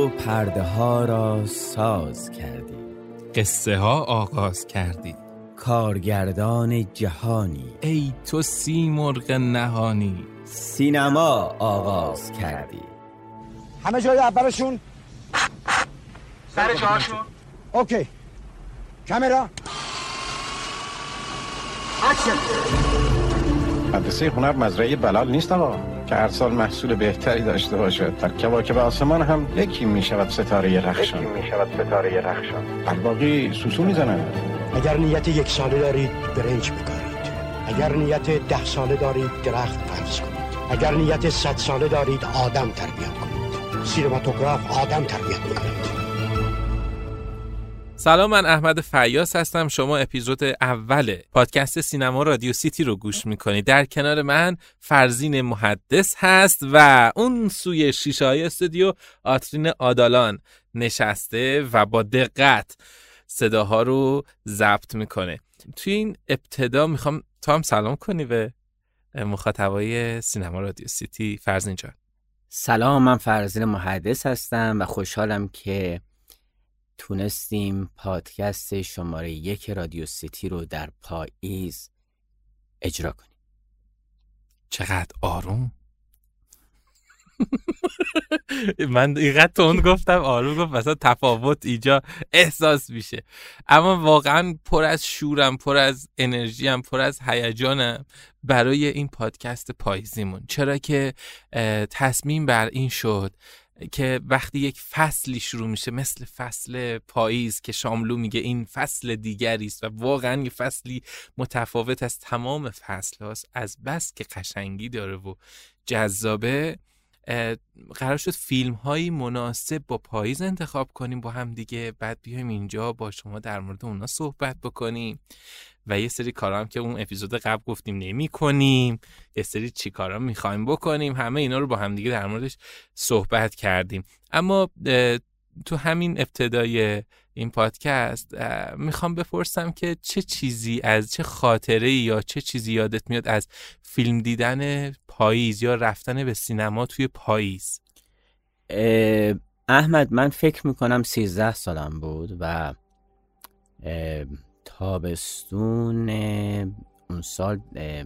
تو پرده ها را ساز کردی، قصه ها آغاز کردی، کارگردان جهانی، ای تو سیمرغ نهانی، سینما آغاز کردی. همه جای اولشون سر جاشون. اوکی. کامera اکشن. مدرسه هنر مزرعه بلال نیست آقا که هر سال محصول بهتری داشته باشد. در کواکب آسمان هم یکی می شود ستاره رخشان. الباقی سوسو میزنن. اگر نیت 1 ساله دارید برنج بکارید، اگر نیت 10 ساله دارید درخت فرض کنید، اگر نیت 100 ساله دارید آدم تربیت کنید. سینماتوگراف آدم تربیت می‌کند. سلام، من احمد فیاض هستم. شما اپیزود اول پادکست سینما رادیو سیتی رو گوش میکنید. در کنار من فرزین محدث هست و اون سوی شیشه‌های استودیو آترین آدالان نشسته و با دقت صداها رو ضبط میکنه. توی این ابتدا میخوام تو هم سلام کنی به مخاطبای سینما رادیو سیتی. فرزین جان سلام، من فرزین محدث هستم و خوشحالم که تونستیم پادکست شماره 1 رادیو سیتی رو در پاییز اجرا کنیم. چقدر آروم. من اینقدر تون گفتم آروم گفت مثلا تفاوت ایجا احساس میشه، اما واقعا پر از شورم، پر از انرژیم، پر از هیجانم برای این پادکست پاییزیمون. چرا که تصمیم بر این شد که وقتی یک فصلی شروع میشه مثل فصل پاییز که شاملو میگه این فصل دیگری است و واقعا یه فصلی متفاوت از تمام فصل هاست، از بس که قشنگی داره و جذابه، قرار شد فیلم هایی مناسب با پاییز انتخاب کنیم با هم دیگه، بعد بیایم اینجا با شما در مورد اونا صحبت بکنیم و یه سری کارا هم که اون اپیزود قبل گفتیم نمی کنیم، یه سری چی کارا میخوایم بکنیم، همه اینا رو با هم دیگه در موردش صحبت کردیم. اما تو همین ابتدای این پادکست میخوام بپرسم که چه خاطره یا چه چیزی یادت میاد از فیلم دیدن پاییز یا رفتن به سینما توی پاییز؟ احمد، من فکر میکنم 13 سالم بود و تابستون اون سال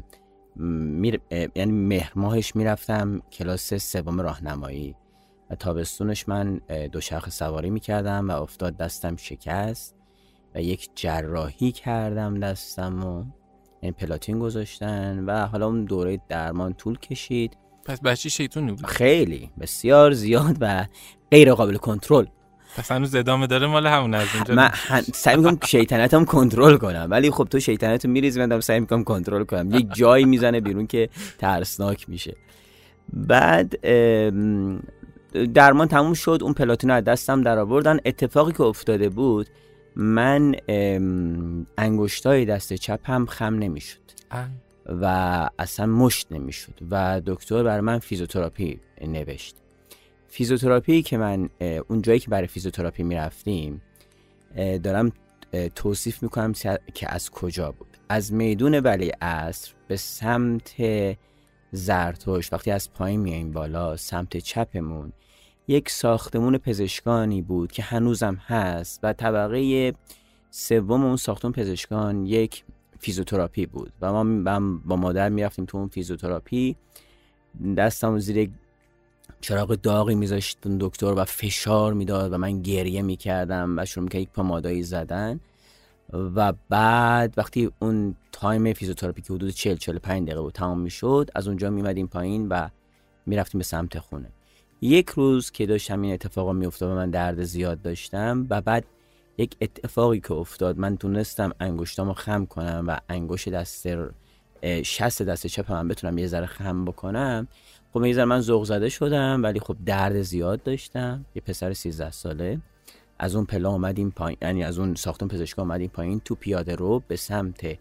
یعنی مهر ماهش میرفتم کلاس 3 راهنمایی و تابستونش من دوچرخه سواری میکردم و افتاد دستم شکست و یک جراحی کردم دستم و این پلاتین گذاشتن و حالا اون دوره درمان طول کشید. پس بچه شیطونی بود؟ خیلی بسیار زیاد و غیر قابل کنترل. پس هنوز ادامه داره مال همون از اونجا؟ من سعی میکنم شیطنتم کنترل کنم، ولی خب تو شیطنتو میریزی، من سعی میکنم کنترل کنم. یک جایی میزنه بیرون که ترسناک میشه. بعد درمان تموم شد، اون پلاتین رو از دستم در آوردن. اتفاقی که افتاده بود، من انگشتای دست چپم خم نمیشد و اصلا مشت نمیشد و دکتر برای من فیزیوتراپی نوشت. فیزیوتراپی که من اون جایی که برای فیزیوتراپی میرفتیم دارم توصیف میکنم که از کجا بود. از میدون ولیعصر به سمت زرتشت، وقتی از پایین میایم بالا سمت چپمون یک ساختمون پزشکانی بود که هنوزم هست و طبقه 3 اون ساختمون پزشکان یک فیزیوتراپی بود و ما با مادر میرفتیم تو اون فیزیوتراپی. دستم زیر چراغ داغی میذاشت دکتر و فشار میداد و من گریه میکردم و شروع میکرد یک پامادایی زدن و بعد وقتی اون تایم فیزیوتراپی که حدود 40-45 دقیقه بود تمام میشد، از اونجا میمدیم پایین و میرفتیم به سمت خونه. یک روز که داشتم این اتفاقا میافتاد و من درد زیاد داشتم و بعد یک اتفاقی که افتاد، من تونستم انگشتامو خم کنم و انگشت شست دست چپم بتونم یه ذره خم بکنم. خب یه ذره من ذوق زده شدم، ولی خب درد زیاد داشتم. یه پسر 13 ساله از اون پله اومدیم پایین، یعنی از اون ساختمون پزشکی اومدیم پایین تو پیاده رو به سمت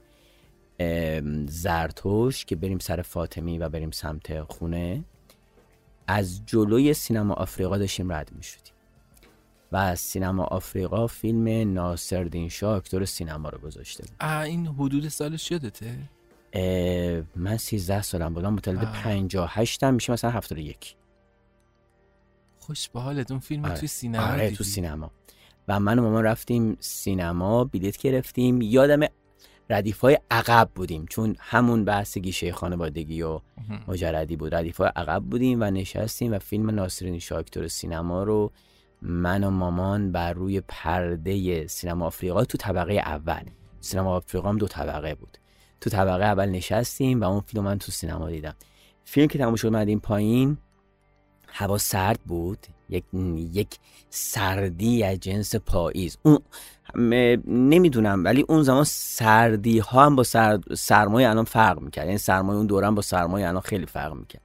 زرتشت که بریم سر فاطمی و بریم سمت خونه. از جلوی سینما آفریقا داشتیم رد می شدیم و از سینما آفریقا فیلم ناصرالدین شاه اکتور سینما رو گذاشته بود. این حدود سالش یادته؟ من 13 سالم بودم، متولد 58 میشه مثلا 71. خوش به حالت. اون فیلم توی سینما دیدی؟ تو سینما. و من و مامان رفتیم سینما، بلیت گرفتیم. یادم ردیفای عقب بودیم چون همون بحث گیشه خانوادگی و مجردی بود. ردیفای عقب بودیم و نشستیم و فیلم ناصرالدین شاه اکتور سینما رو من و مامان بر روی پرده سینما آفریقا تو طبقه اول، سینما آفریقا هم 2 طبقه بود، تو طبقه اول نشستیم و اون فیلم من تو سینما دیدم. فیلم که تمام شد اومدیم پایین، هوا سرد بود، یک سردی از جنس پاییز. اون نمیدونم ولی اون زمان سردی ها هم با سرمایه الان فرق میکرد، یعنی سرمایه اون دوران با سرمایه الان خیلی فرق میکرد.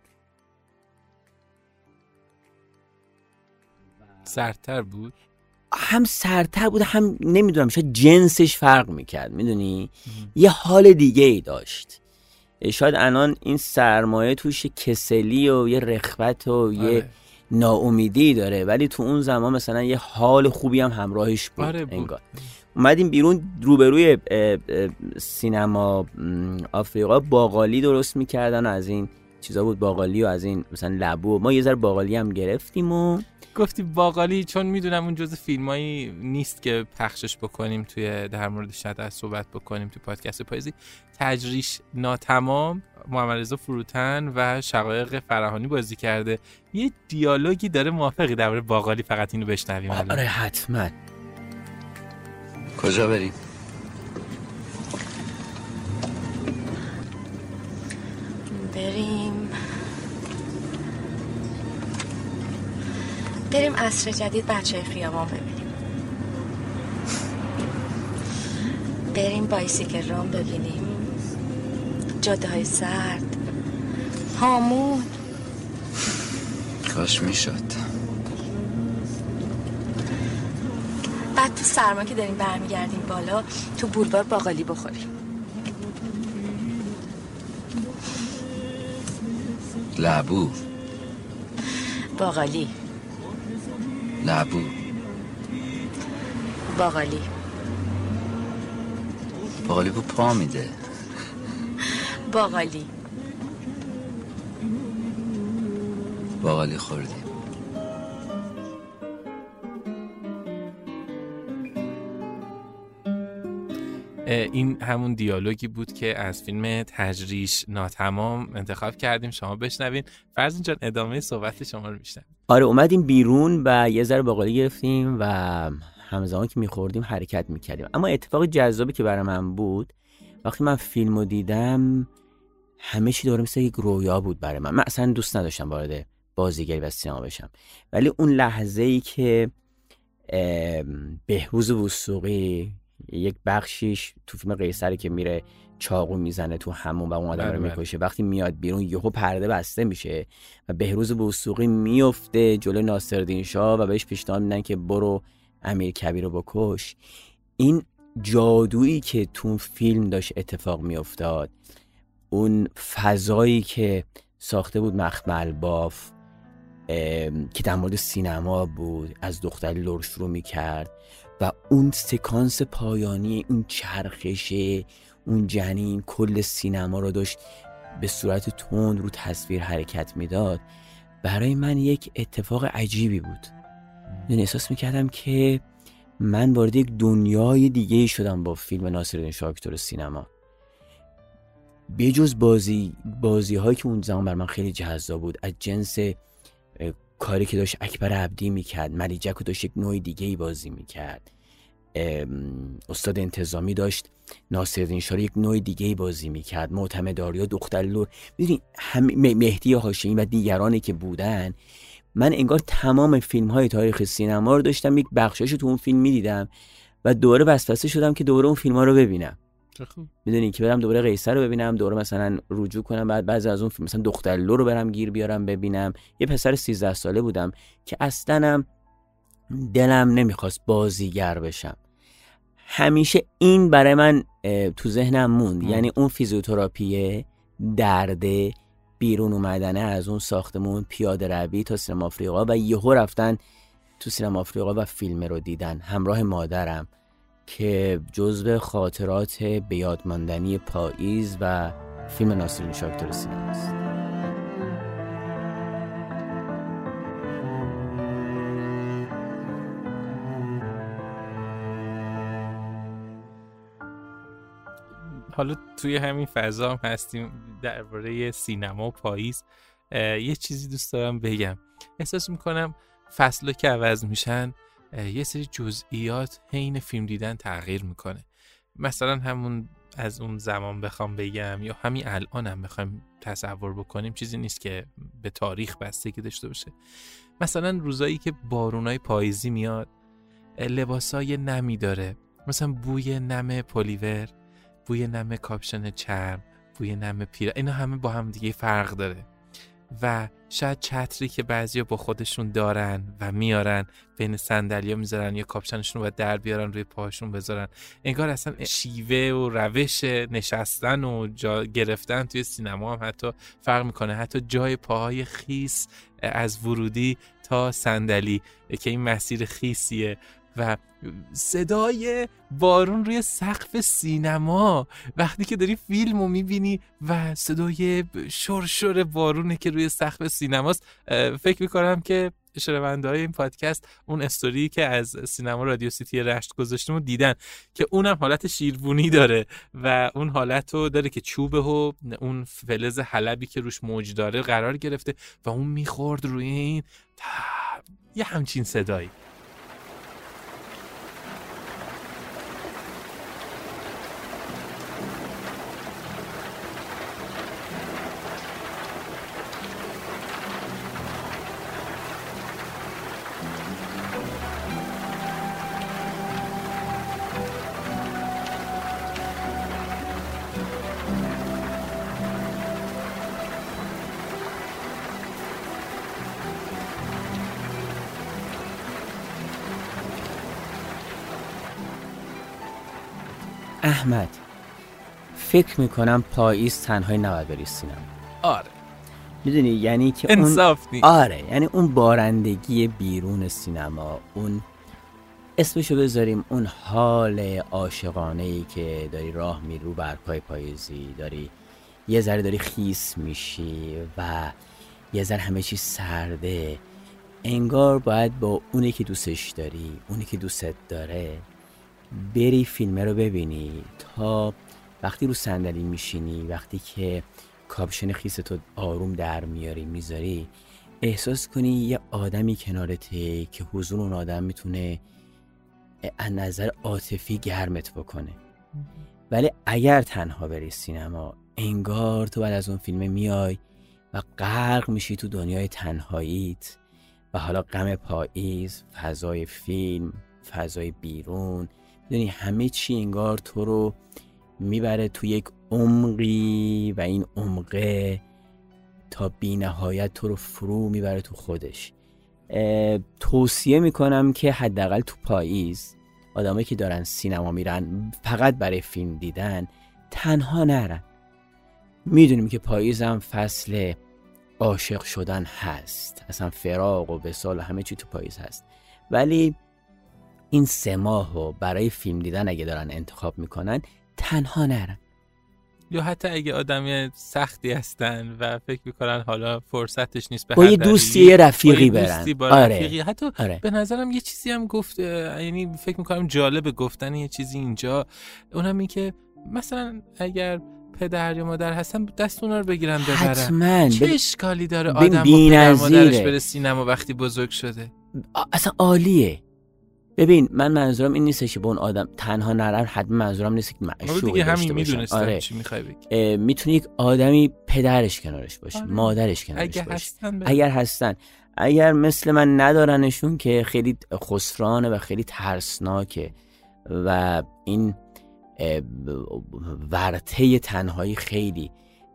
سردتر بود، هم سردتر بود هم نمیدونم شاید جنسش فرق میکرد، میدونی یه حال دیگه ای داشت. شاید الان این سرمایه توش کسلی و یه رغبت و یه ناامیدی داره، ولی تو اون زمان مثلا یه حال خوبی هم همراهش بود. انگار اومدیم بیرون، روبروی سینما آفریقا باقالی درست میکردن و از این چیزا بود، باقالی و از این مثلا لبو. ما یه ذره باقالی هم گرفتیم و گفتی باقالی چون میدونم اون جزء فیلمایی نیست که پخشش بکنیم توی در مورد شاید صحبت بکنیم توی پادکست پاییزی. تجریش ناتمام محمد رضا فروتن و شقایق فراهانی بازی کرده. یه دیالوگی داره، موافقی در مورد باقالی فقط اینو بشنویم؟ آره حتما. کجا بریم؟ بریم عصر جدید بچه خیابان ببینیم. بریم بایسیکل رام ببینیم، جاده های سرد، هامون. کاش میشد. بعد تو سرما که داریم برمیگردیم بالا تو بولوار باقالی بخوریم. لبو باقالی لبو باقالی باقالی بو پا میده. باقالی باقالی خوردیم. این همون دیالوگی بود که از فیلم تجریش ناتمام انتخاب کردیم شما بشنوین. فرزین جان ادامه صحبت شما رو میشنویم. آره اومدیم بیرون و یه ذره باقالی گرفتیم و همزمان که میخوردیم حرکت میکردیم. اما اتفاق جذابی که برای من بود وقتی من فیلمو دیدم، همه چی داره مثل یک رویا بود برای من. من اصلا دوست نداشتم وارد بازیگری و سینما بشم، ولی اون لحظه‌ای که بهروز وثوقی یک بخشیش تو فیلم قیصری که میره چاقو میزنه تو همون و اون آدم رو میکشه، وقتی میاد بیرون یهو پرده بسته میشه و بهروز وثوقی میفته جلوی ناصرالدین شاه و بهش پیشنهاد میدن که برو امیرکبیر رو بکش. این جادویی که تو فیلم داشت اتفاق میافتاد، اون فضایی که ساخته بود مخمل باف که در مورد سینما بود، از دختری لور شروع میکرد و اون سکانس پایانی، اون چرخشه، اون جنین کل سینما رو داشت به صورت تند رو تصویر حرکت میداد. برای من یک اتفاق عجیبی بود. من احساس میکردم که من وارد یک دنیای دیگه شدم با فیلم ناصرالدین شاه اکتور سینما. بجز بازی هایی که اون زمان بر من خیلی جذاب بود، از جنس کاری که داشت اکبر عبدی میکرد، ملیجک رو داشت یک نوع دیگه ای بازی میکرد، استاد انتظامی داشت ناصرالدین شاه یک نوع دیگه ای بازی میکرد، معتمدآریا دختر لور، میدونی مهدی هاشمی و دیگرانی که بودن. من انگار تمام فیلم های تاریخ سینما رو داشتم یک بخشاشو تو اون فیلم میدیدم و دوباره وسوسه شدم که دوباره اون فیلم ها رو ببینم. میدونی که برم دوباره قیصر رو ببینم، دوباره مثلا رجوع کنم، بعد بعضی از اون فیلم مثلا دختر لو رو برم گیر بیارم ببینم. یه پسر 13 ساله بودم که اصلاً دلم نمیخواست بازیگر بشم. همیشه این برای من تو ذهنم موند. یعنی اون فیزیوتراپی درده، بیرون اومدنه از اون ساختمون، پیاده روی تا سینما آفریقا و یهو رفتن تو سینما آفریقا و فیلم رو دیدن همراه مادرم که جزو خاطرات بیادماندنی پاییز و فیلم ناصرالدین شاه اکتور سینما است. حالا توی همین فضا هم هستیم درباره سینما و پاییز، یه چیزی دوست دارم بگم. احساس میکنم فصلا که عوض میشن یه سری جزئیات حین فیلم دیدن تغییر میکنه. مثلا همون از اون زمان بخوام بگم یا همین الان هم بخوایم تصور بکنیم، چیزی نیست که به تاریخ بستگی داشته باشه. مثلا روزایی که بارونای پاییزی میاد، لباسای نمی داره، مثلا بوی نم پلیور، بوی نم کاپشن چرم، بوی نم پیرا، اینا همه با هم دیگه فرق داره. و شاید چتری که بعضیا با خودشون دارن و میارن بین صندلی‌ها میذارن یا کاپشنشون رو باید در بیارن روی پاهاشون بذارن، انگار اصلا شیوه و روش نشستن و جا گرفتن توی سینما هم حتی فرق میکنه. حتی جای پاهای خیس از ورودی تا صندلی که این مسیر خیسیه و صدای بارون روی سقف سینما وقتی که داری فیلمو میبینی و صدای شرشر بارونه که روی سقف سینماست. فکر میکنم که شنونده‌های این پادکست اون استوری که از سینما رادیو سیتی رشت گذاشتیم دیدن که اونم حالت شیربونی داره و اون حالتو داره که چوبه و اون فلز حلبی که روش موج داره قرار گرفته و اون میخورد روی این یه همچین صدایی. احمد، فکر میکنم پاییز تنهایی نباید بری سینما. آره میدونی یعنی که انصاف نیست. آره یعنی اون بارندگی بیرون سینما، اون اسمشو بذاریم اون حال عاشقانه‌ای که داری راه میری رو برگ‌های پاییزی، داری یه ذره داری خیس میشی و یه ذره همه چی سرده، انگار باید با اونی که دوستش داری، اونی که دوستت داره بری فیلم رو ببینی تا وقتی رو صندلی میشینی، وقتی که کاپشن خیستو آروم در میاری میذاری، احساس کنی یه آدمی کنارته که حضور اون آدم میتونه از نظر عاطفی گرمت بکنه. ولی اگر تنها بری سینما، انگار تو بعد از اون فیلم میای و غرق میشی تو دنیای تنهاییت و حالا غم پاییز، فضای فیلم، فضای بیرون، یعنی همه چی انگار تو رو میبره تو یک عمقی و این عمقه تا بی نهایت تو رو فرو میبره تو خودش. توصیه میکنم که حداقل تو پاییز آدمایی که دارن سینما میرن فقط برای فیلم دیدن تنها نرن. میدونیم که پاییز هم فصل عاشق شدن هست، اصلا فراق و وصال و همه چی تو پاییز هست، ولی این 3 ماهو برای فیلم دیدن اگه دارن انتخاب میکنن تنها نرن. یا حتی اگه آدمی سختی هستن و فکر میکنن حالا فرصتش نیست به با یه دوستی یه رفیقی برن. آره. حتی آره. به نظرم یه چیزی هم گفت، یعنی فکر میکنم جالب گفتن یه چیزی اینجا، اونم این که مثلا اگر پدر یا مادر هستن دست اونا رو بگیرن ببرن. حتما. چه اشکالی داره آدم با پدر مادرش بره سینما وقتی بزرگ شده؟ اصلا عالیه. ببین من منظورم این نیست که با اون آدم تنها نرن، حتما منظورم نیست که معشوقی داشته باشن. آره. چی میخوای بگی؟ میتونه یک آدمی پدرش کنارش باشه، آره. مادرش کنارش باشه. اگر هستن، اگر مثل من ندارنشون که خیلی خسرانه و خیلی ترسناکه و این ورطه تنهایی خیلی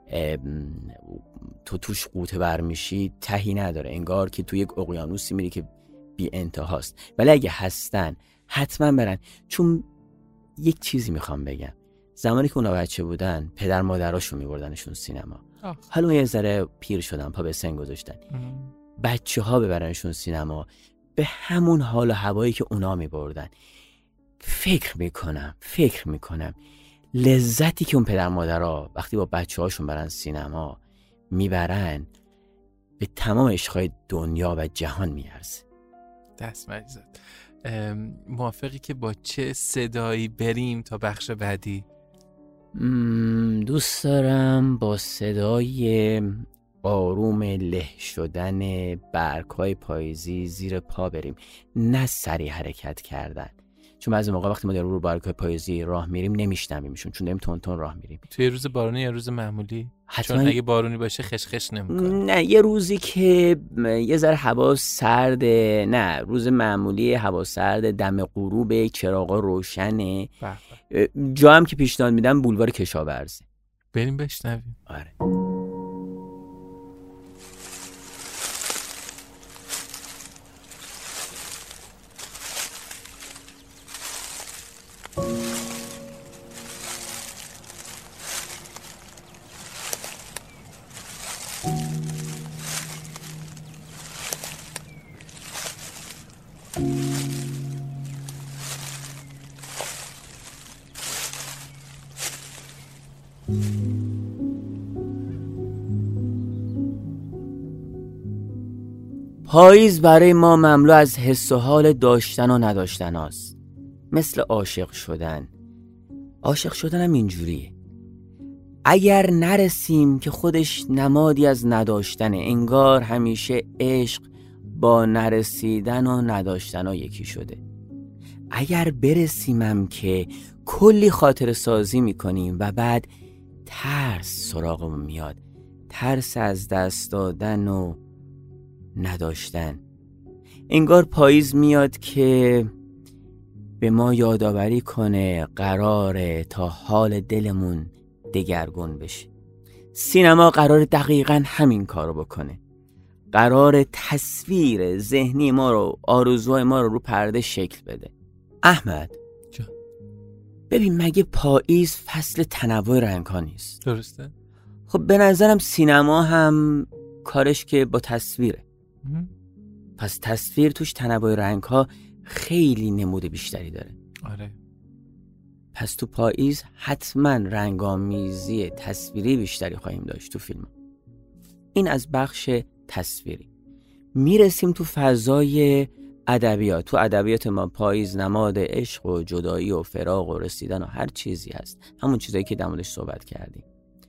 تو توش غوطه بر میشی، تهی نداره، انگار که تو یک اقیانوسی میری که بی انتهاست. ولی اگه هستن حتما برن، چون یک چیزی میخوام بگم، زمانی که اونا بچه بودن پدر مادراشون میبردنشون سینما، حالا یه ذره پیر شدن، پا به سن گذاشتن، بچه ها ببرنشون سینما به همون حال و هوایی که اونا میبردن. فکر میکنم لذتی که اون پدر مادرها وقتی با بچه هاشون برن سینما میبرن به تمام عشقهای دنیا و جهان میارزه. دست مریزد. موافقی که با چه صدایی بریم تا بخش بعدی؟ دوست دارم با صدای آروم له شدن برگ‌های پاییزی زیر پا بریم، نه سریع حرکت کردن. چون بعضی موقع وقتی ما در رو برگ‌های پاییزی راه میریم نمیشنویمشون، چون داریم تون تون راه میریم. توی روز بارونی یا روز معمولی؟ حتما. چون اگه بارونی باشه خشخش نمیکنه. نه، یه روزی که یه ذره هوا سرده، نه روز معمولی هوا سرده، دم غروب، چراغا روشنه. جا هم که پیشنهاد میدم بولوار کشاورزه. بریم بشنویم. آره. پاییز برای ما مملو از حس و حال داشتن و نداشتن هاست. مثل عاشق شدن. عاشق شدن هم اینجوریه. اگر نرسیم که خودش نمادی از نداشتنه، انگار همیشه عشق با نرسیدن و نداشتن ها یکی شده. اگر برسیمم که کلی خاطر سازی میکنیم و بعد ترس سراغمون میاد، ترس از دست دادن و نداشتن. انگار پاییز میاد که به ما یادآوری کنه قراره تا حال دلمون دگرگون بشه. سینما قراره دقیقاً همین کارو بکنه. قراره تصویر ذهنی ما رو، آرزوهای ما رو پرده شکل بده. احمد ببین، مگه پاییز فصل تنوع رنگ‌ها نیست؟ درسته. خب به نظرم سینما هم کارش که با تصویره. پس تصویر توش تنوع رنگ‌ها خیلی نمود بیشتری داره. آره. پس تو پاییز حتما رنگامیزی تصویری بیشتری خواهیم داشت تو فیلم. این از بخش تصویری. میرسیم تو فضای ادبیات. تو ادبیات ما پاییز نماد عشق و جدایی و فراق و رسیدن و هر چیزی هست، همون چیزایی که در موردش صحبت کردیم.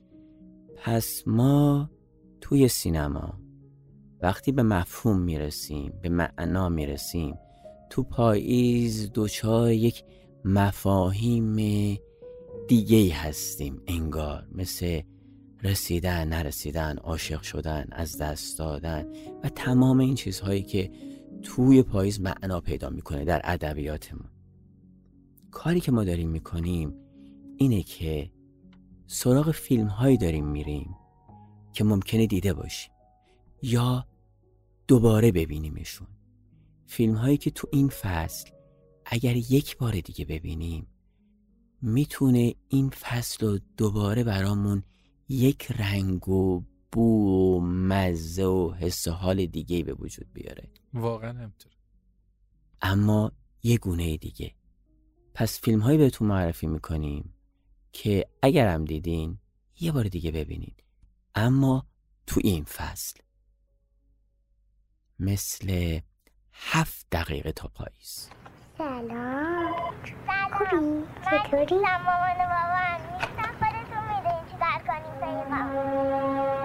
پس ما توی سینما وقتی به مفهوم میرسیم، به معنا میرسیم، تو پاییز دوچار یک مفاهیم دیگه هستیم، انگار مثل رسیدن، نرسیدن، عاشق شدن، از دست دادن و تمام این چیزهایی که توی پاییز معنا پیدا میکنه در ادبیات ما. کاری که ما داریم میکنیم اینه که سراغ فیلم هایی داریم میریم که ممکنه دیده باشیم یا دوباره ببینیمشون. فیلم هایی که تو این فصل اگر یک بار دیگه ببینیم میتونه این فصل رو دوباره برامون یک رنگ و بو و مزه و حس و حال دیگه به وجود بیاره. واقعا همینطور، اما یه گونه دیگه. پس فیلم هایی بهتون معرفی میکنیم که اگر هم دیدین یه بار دیگه ببینین، اما تو این فصل. مثل 7 دقیقه تا پاییز. سلام. خوبی؟ چطوری؟ مامان و بابا نیستن، خودتون میدونین چیکار کنیم پیدا.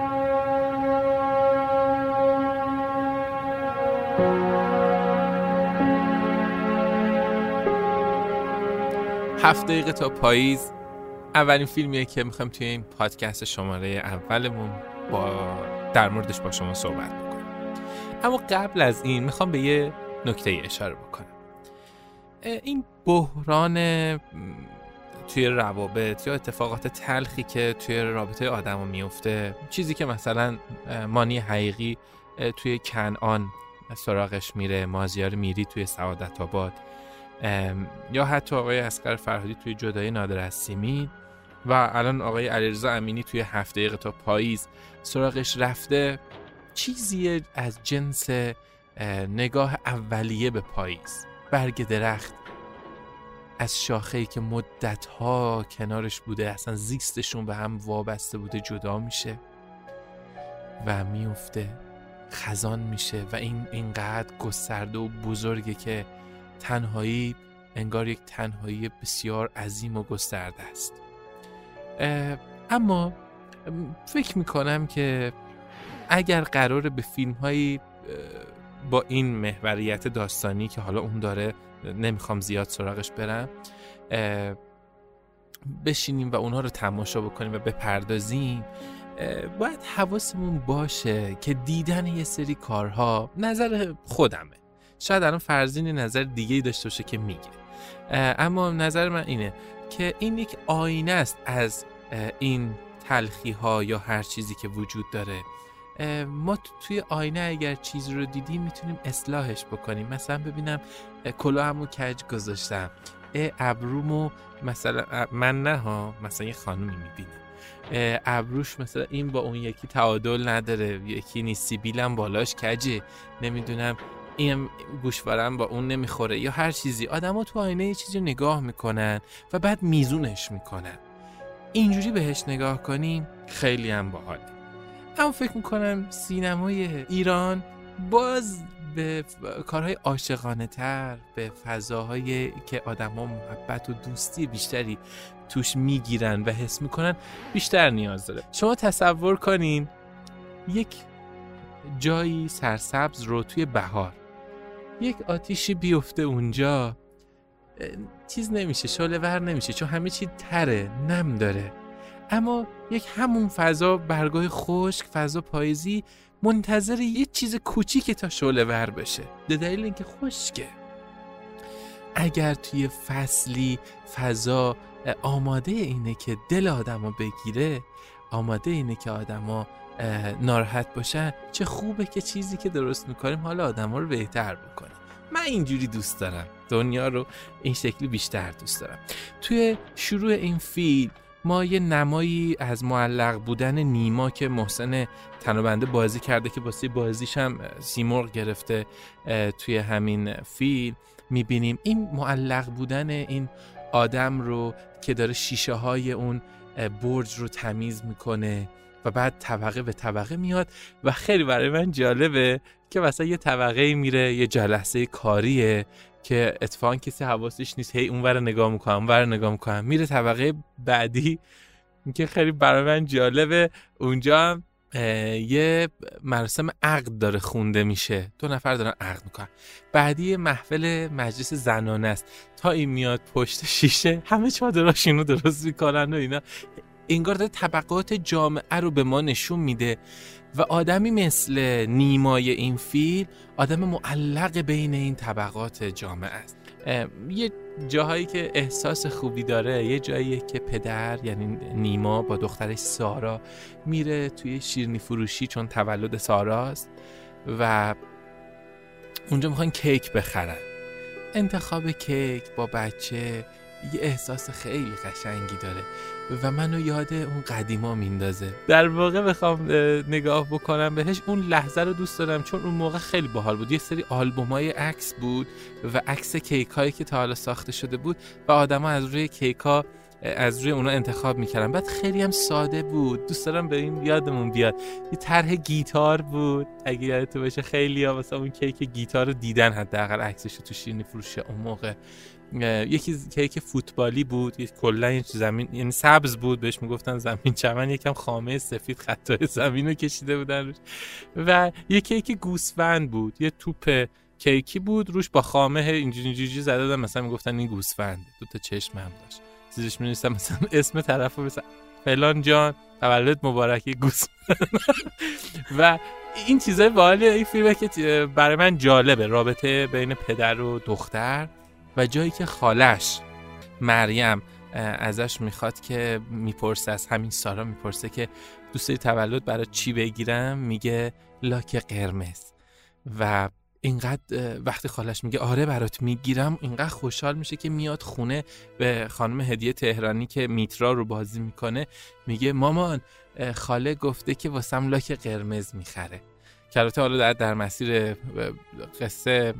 7 دقیقه تا پاییز اولین فیلمیه که میخوایم توی این پادکست شماره اولمون در موردش با شما صحبت بکنیم. اما قبل از این میخوام به یه نکته اشاره بکنم. این بحران توی روابط یا اتفاقات تلخی که توی رابطه آدم میفته، چیزی که مثلا مانی حقیقی توی کنعان سراغش میره، مازیار میری توی سعادت آباد، یا حتی آقای اصغر فرهادی توی جدایی نادر از سیمین و الان آقای علیرضا امینی توی 7 دقیقه تا پاییز سراغش رفته، چیزی از جنس نگاه اولیه به پاییز. برگ درخت از شاخه‌ای که مدت‌ها کنارش بوده، اصلا زیستشون به هم وابسته بوده، جدا میشه و میفته، خزان میشه و این اینقدر گسترده و بزرگه که تنهایی انگار یک تنهایی بسیار عظیم و گسترده است. اما فکر میکنم که اگر قراره به فیلم هایی با این محوریت داستانی که حالا اون داره، نمیخوام زیاد سراغش برم، بشینیم و اونها رو تماشا بکنیم و بپردازیم، باید حواسمون باشه که دیدن یه سری کارها، نظر خودمه، شاید الان فرزین نظر دیگه‌ای داشته باشه که میگه، اما نظر من اینه که این یک آینه است از این تلخی ها یا هر چیزی که وجود داره. ما توی آینه اگر چیز رو دیدیم میتونیم اصلاحش بکنیم. مثلا ببینم کلاهمو کج گذاشتم، ابرومو مثلا من نه ها، مثلا یه خانومی میبینه ابروش مثلا این با اون یکی تعادل نداره، یکی نیست، سیبیلم بالاش کجه، نمیدونم این گوشوارم با اون نمیخوره یا هر چیزی. آدما تو آینه یه چیزی رو نگاه میکنن و بعد میزونش میکنن. اینجوری بهش نگاه کنیم خیلی هم باحاله. اما فکر میکنم سینمای ایران باز به کارهای عاشقانه تر، به فضاهایی که آدما محبت و دوستی بیشتری توش میگیرن و حس میکنن بیشتر نیاز داره. شما تصور کنین یک جایی سرسبز رو توی بهار، یک آتیشی بیفته اونجا، چیز نمیشه، شعله ور نمیشه چون همه چی تره، نم داره، اما یک همون فضا، برگای خشک، فضا پاییزی، منتظر یه چیز کوچیک تا شعله ور بشه. به دلیل اینکه خشکه. اگر توی فصلی فضا آماده اینه که دل آدمو بگیره، آماده اینه که آدما ناراحت باشن، چه خوبه که چیزی که درست میکنیم حالا آدما رو بهتر بکنه. من اینجوری دوست دارم، دنیا رو این شکلی بیشتر دوست دارم. توی شروع این فیلم ما یه نمایی از معلق بودن نیما که محسن تنابنده بازی کرده که واسه بازیش هم سیمرغ گرفته توی همین فیلم میبینیم. این معلق بودن این آدم رو که داره شیشه های اون برج رو تمیز میکنه و بعد طبقه به طبقه میاد و خیلی برای من جالبه که مثلا یه طبقه میره، یه جلسه کاریه که اتفاقا کسی حواسش نیست، هی اونور نگاه میکنم اونور نگاه میکنم، میره طبقه بعدی که خیلی برای من جالبه. اونجا یه مراسم عقد داره خونده میشه، 2 نفر دارن عقد میکنن، بعدی محفل مجلس زنانه است، تا این میاد پشت شیشه همه چادراشونو درست میکنن و اینا. انگار داره طبقات جامعه رو به ما نشون میده و آدمی مثل نیمای این فیلم آدم معلق بین این طبقات جامعه است. یه جاهایی که احساس خوبی داره، یه جایی که پدر یعنی نیما با دخترش سارا میره توی شیرینی فروشی چون تولد ساراست و اونجا میخوان کیک بخرن. انتخاب کیک با بچه یه احساس خیلی قشنگی داره و منو یاد اون قدیما میندازه. در واقع بخوام نگاه بکنم بهش، اون لحظه رو دوست دارم چون اون موقع خیلی باحال بود. یه سری آلبومای عکس بود و عکس کیکایی که تا حالا ساخته شده بود و آدما از روی کیکا از روی اونا انتخاب میکردن. بعد خیلی هم ساده بود، دوست دارم به این یادمون بیاد. یه طرح گیتار بود، اگه یادت باشه خیلی‌ها واسه اون کیک گیتار رو دیدن، حداقل عکسش تو شیرینی فروشی اون موقع. یکی کیک فوتبالی بود، کلا این زمین یعنی سبز بود، بهش میگفتن زمین چمن، یکم خامه سفید خطای زمین رو کشیده بودن روش. و یه کیک گوسفند بود، یه توپ کیکی بود روش با خامه اینجوری زده بودن، مثلا میگفتن این گوسفند، 2 چشم هم داشت، زیرش می‌نوشتن مثلا اسم طرفو مثلا فلان جان تولد مبارک گوسفند. و این چیزای باحال این فیلمه که برای من جالبه، رابطه بین پدر و دختر و جایی که خالش مریم ازش میخواد که میپرسه، از همین سارا میپرسه که دوست داری تولد برای چی بگیرم، میگه لاک قرمز. و اینقدر وقتی خالش میگه آره برات میگیرم، اینقدر خوشحال میشه که میاد خونه به خانم هدیه تهرانی که میترا رو بازی میکنه، میگه مامان خاله گفته که واسم لاک قرمز میخره. که البته حالا در مسیر قصه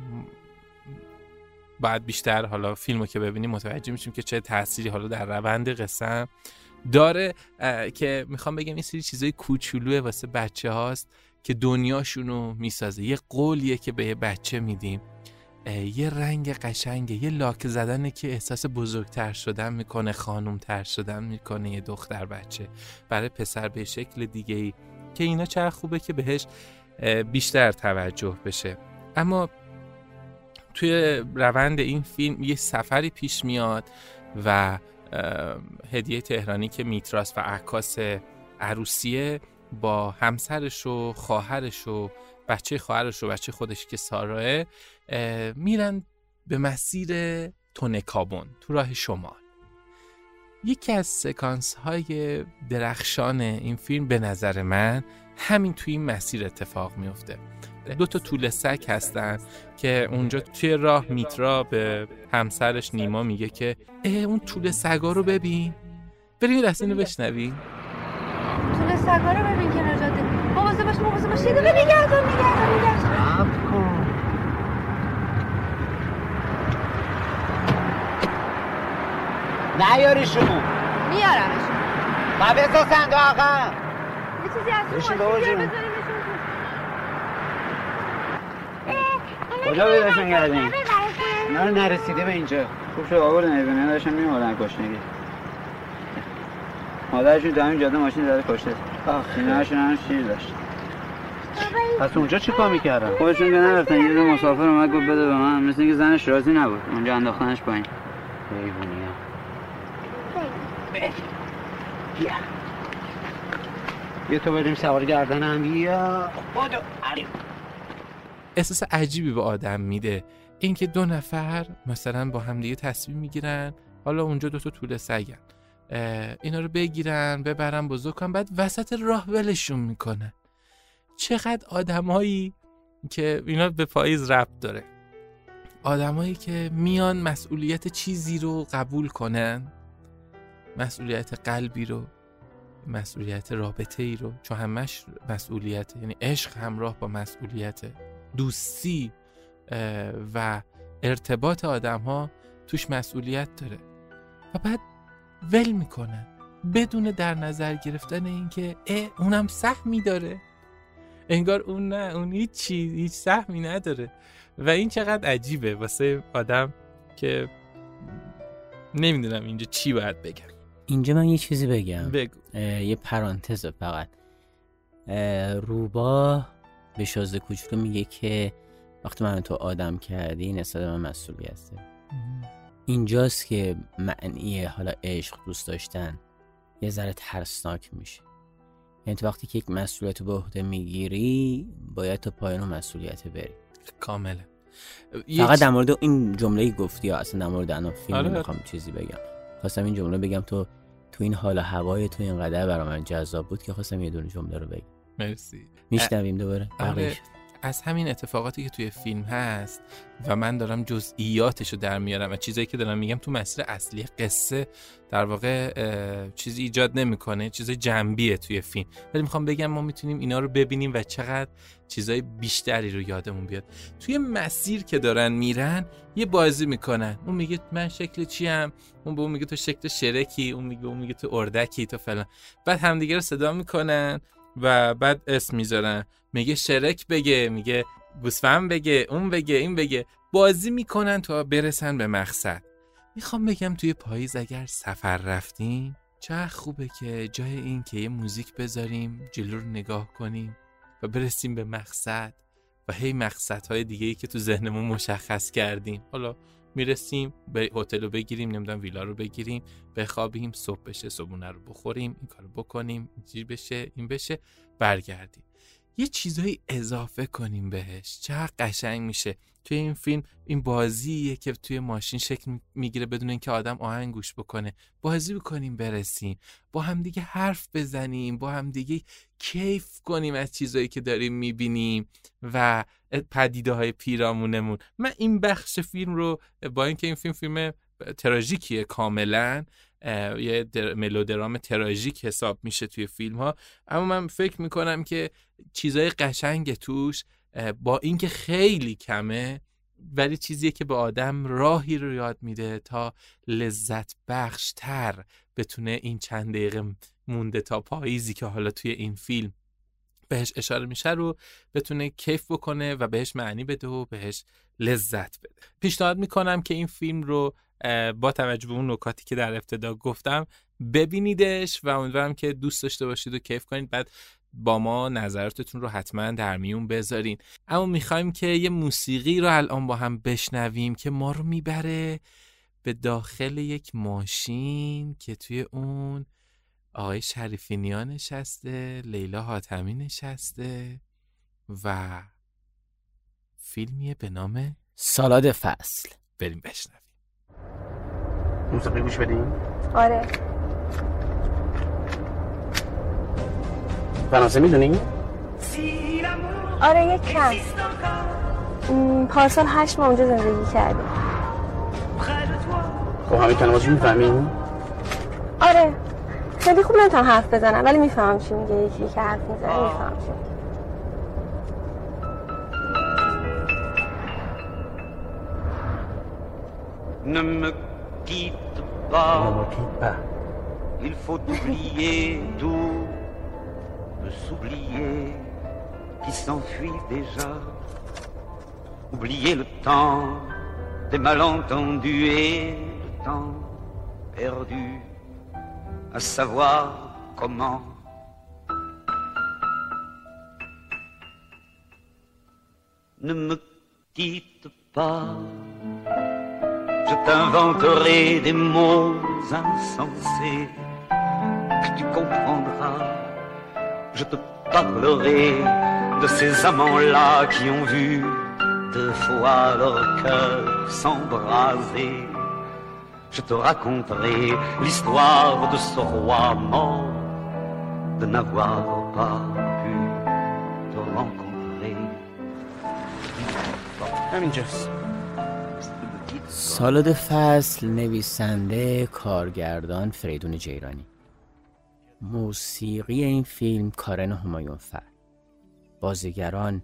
بعد بیشتر حالا فیلمو که ببینیم متوجه میشیم که چه تأثیری حالا در روند قصه داره، که میخوام بگم این سری چیزای کوچولوه واسه بچه هاست که دنیاشونو میسازه. یه قولیه که به یه بچه میدیم یه رنگ قشنگه، یه لاک زدنه که احساس بزرگتر شدن میکنه، خانومتر شدن میکنه یه دختر بچه برای پسر به شکل دیگه‌ای که اینا چقدر خوبه که بهش بیشتر توجه بشه. اما توی روند این فیلم یه سفری پیش میاد و هدیه تهرانی که میتراس و عکاس عروسیه با همسرش و خواهرش و بچه خواهرش و بچه خودش که ساراه میرن به مسیر تونکابون تو راه شمال. یکی از سکانس های درخشان این فیلم به نظر من همین توی این مسیر اتفاق میفته. 2 توله سگ هستن که اونجا توی راه میترا به همسرش نیما میگه که اون توله سگا رو ببین، بریم دست اینو بشنویم. توله سگا رو ببین که نجاته. مواظب باش یه دقیقه نگهدار صبر کن. نیاریشون میارمشون. بزا صندوق عقب یه چیزی از اون ماشین بیار کجا بیداشون کردیم؟ من نرسیده به اینجا. خوب شد آورد نمیبینه داشتم میماردن کشنگی. مادرشون در همین جاده ماشین زده کشته. سینه‌شون هم شیر داشت. پس اونجا چی کار میکردن؟ خودشون که نرفتن، یه دو مسافر اومد گفت بده به من، مثل اینکه زنش راضی نبود، اونجا انداختنش پایین. حیوونیه. بیا تو بریم سوار گردنم. بیا بودو. احساس عجیبی به آدم میده اینکه 2 نفر مثلا با هم دیگه تصمیم میگیرن حالا اونجا 2 توله سگن، اینا رو بگیرن ببرن بزرگ کنن، بعد وسط راه ولشون میکنن. چقدر آدمایی که اینا به پاییز ربط داره، آدمایی که میان مسئولیت چیزی رو قبول کنن، مسئولیت قلبی رو، مسئولیت رابطه ای رو، چون همش مسئولیت، یعنی عشق همراه با مسئولیت، دوستی و ارتباط آدم ها توش مسئولیت داره و بعد ول میکنن بدون در نظر گرفتن این که اونم سهمی داره، انگار اون نه، اون هیچ سهمی نداره. و این چقدر عجیبه واسه آدم که نمیدونم اینجا چی باید بگم. اینجا من یه چیزی بگم. بگو. یه پرانتز فقط. روبا به شازده کوچولو میگه که وقتی من تو آدم کردی نسبت من مسئولیته. اینجاست که معنی حالا عشق، دوست داشتن یه ذره ترسناک میشه. یعنی تو وقتی که یک مسئولیت به عهده میگیری باید تا پایان مسئولیت بری. کاملا. فقط در مورد این جمله‌ای گفتی یا اصلا در مورد انا فیلم میخوام چیزی بگم. خواستم این جمله بگم، تو این حال و هوای تو اینقدر برای من جذاب بود که خواستم یه دونه جمله رو بگم. مرسی. میشنویم دوباره. از همین اتفاقاتی که توی فیلم هست و من دارم جزئیاتشو در میارم و چیزایی که دارم میگم تو مسیر اصلی قصه در واقع چیزی ایجاد نمیکنه، چیزای جنبیه توی فیلم، ولی میخوام بگم ما میتونیم اینا رو ببینیم و چقدر چیزای بیشتری رو یادمون بیاد. توی مسیر که دارن میرن یه بازی میکنن، اون میگه من شکل چیم، اون به اون میگه تو شکل شرکی، اون میگه تو اردکی، تو فلان، بعد همدیگه رو صدا میکنن و بعد اسم میذارن، میگه شرک بگه، میگه گوسفند بگه، اون بگه، این بگه، بازی میکنن تا برسن به مقصد. میخوام بگم توی پاییز اگر سفر رفتیم چه خوبه که جای این که یه موزیک بذاریم جلو رو نگاه کنیم و برسیم به مقصد و هی مقصدهای دیگه‌ای که تو ذهنمون مشخص کردیم، حالا میرسیم به هتل رو بگیریم، نمیدونم ویلا رو بگیریم، بخوابیم، صبح بشه صبحونه رو بخوریم، این کارو بکنیم، این بشه، این بشه، برگردیم، یه چیزایی اضافه کنیم بهش. چقدر قشنگ میشه. توی این فیلم این بازیه که توی ماشین شکل میگیره بدون اینکه آدم آهنگ گوش بکنه، بازی بکنیم برسیم، با همدیگه حرف بزنیم، با همدیگه کیف کنیم از چیزایی که داریم میبینیم و پدیده‌های پیرامونمون. من این بخش فیلم رو با اینکه این فیلم تراژیکیه کاملا، یه ملودرام تراژیک حساب میشه توی فیلم ها، اما من فکر میکنم که چیزای قشنگ توش با اینکه خیلی کمه ولی چیزیه که به آدم راهی رو یاد میده تا لذت بخش تر بتونه این چند دقیقه مونده تا پاییزی که حالا توی این فیلم بهش اشاره میشه رو بتونه کیف بکنه و بهش معنی بده و بهش لذت بده. پیشنهاد میکنم که این فیلم رو با توجه به اون نکاتی که در ابتدا گفتم ببینیدش و امیدوارم که دوست داشته باشید و کیف کنید. بعد با ما نظراتتون رو حتما در میون بذارین. اما میخوایم که یه موسیقی رو الان با هم بشنویم که ما رو میبره به داخل یک ماشین که توی اون آقای شریفی نیا نشسته، لیلا حاتمی نشسته و فیلمیه به نام سالاد فصل. بریم بشنویم. موسیقی گوش بدیم؟ آره. فرانسه میدونی؟ آره یک کم. پارسال 8 ماه اونجا زندگی کردیم. خب همه کلماتشو میفهمی؟ آره. خیلی خوب نمیتونم حرف بزنم ولی میفهمم چی میگه. یکی که حرف میزنه میفهمم چی میگه. Ne me quitte pas. Il faut oublier tout, de s'oublier qui s'enfuit déjà. Oublier le temps des malentendus et le temps perdu à savoir comment. Ne me quitte pas. Je t'inventerai des mots insensés que tu comprendras. Je te parlerai de ces amants-là qui ont vu 2 fois leur cœur s'embraser. Je te raconterai l'histoire de ce roi mort, de n'avoir pas pu te rencontrer. همینجاست. سالاد فصل، نویسنده کارگردان فریدون جیرانی. موسیقی این فیلم کارن همایونفر. بازیگران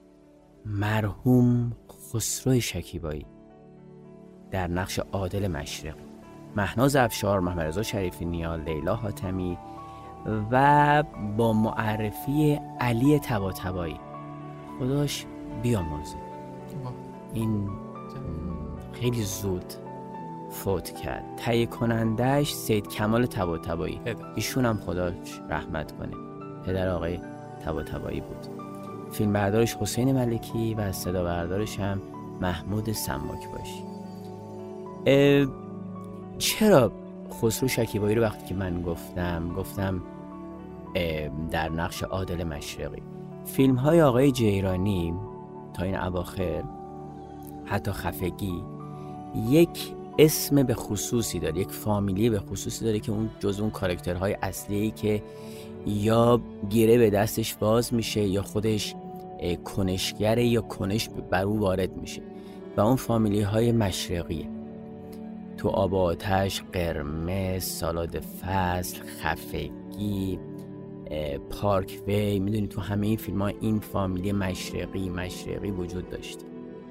مرحوم خسرو شکیبایی در نقش عادل مشرقی، مهناز افشار، محمد رضا شریفی نیا، لیلا حاتمی و با معرفی علی طباطبایی. خداش بیامرزه. این خیلی زود فوت کرد. تهیه کنندش سید کمال طباطبایی، ایشون هم خداش رحمت کنه، پدر آقای طباطبایی بود. فیلم بردارش حسین ملکی و صدا بردارش هم محمود سماک باشی. چرا خسرو شکیبایی رو وقتی که من گفتم در نقش عادل مشرقی؟ فیلم های آقای جیرانی تا این اواخر، حتی خفگی، یک اسم به خصوصی داره، یک فامیلی به خصوصی داره که اون جز اون کاراکترهای اصلیه که یا گیره به دستش باز میشه یا خودش کنشگره یا کنش بر او وارد میشه و اون فامیلی های مشرقیه. تو آب و آتش، قرمز، سالاد فصل، خفگی، پارک وی، میدونی تو همه این فیلم ها این فامیلی مشرقی وجود داشته.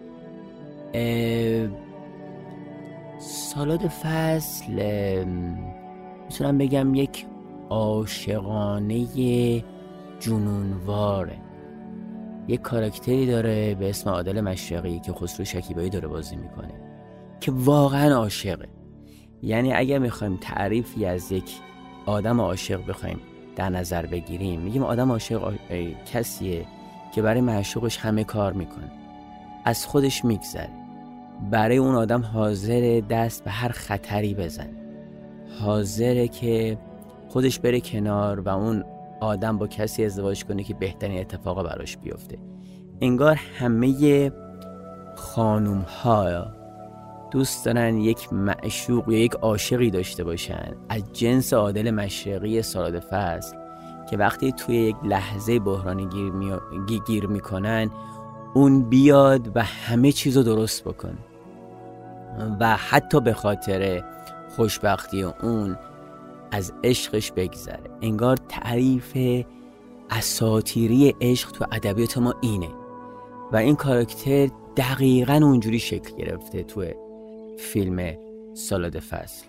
سالاد فصل میتونم بگم یک عاشقانه جنونواره. یک کاراکتری داره به اسم عادل مشرقی که خسرو شکیبایی داره بازی میکنه که واقعا عاشقه. یعنی اگر میخوایم تعریفی از یک آدم عاشق بخوایم در نظر بگیریم، میگیم آدم عاشق کسیه که برای معشوقش همه کار میکنه، از خودش میگذره، برای اون آدم حاضر دست به هر خطری بزنه، حاضره که خودش بره کنار و اون آدم با کسی ازدواج کنه که بهترین اتفاق براش بیفته. انگار همه خانوم ها دوست دارن یک معشوق یا یک عاشقی داشته باشن از جنس عادل مشرقی سالاد فصل که وقتی توی یک لحظه بحرانی گیر میکنن اون بیاد و همه چیزو درست بکنه و حتی به خاطر خوشبختی اون از عشقش بگذره. انگار تعریف اساطیری عشق تو ادبیات ما اینه و این کاراکتر دقیقاً اونجوری شکل گرفته تو فیلم سالاد فصل.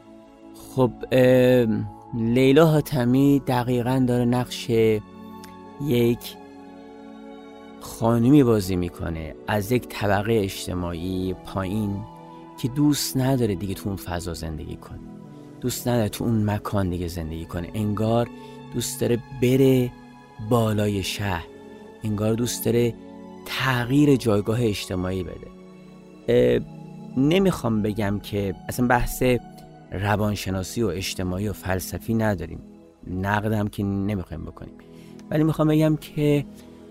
خب لیلا حاتمی دقیقاً داره نقش یک خانومی بازی میکنه از یک طبقه اجتماعی پایین که دوست نداره دیگه تو اون فضا زندگی کنه، دوست نداره تو اون مکان دیگه زندگی کنه، انگار دوست داره بره بالای شهر، انگار دوست داره تغییر جایگاه اجتماعی بده. نمیخوام بگم که اصلا بحث روانشناسی و اجتماعی و فلسفی نداریم، نقدم که نمیخوایم بکنیم، ولی میخوام بگم که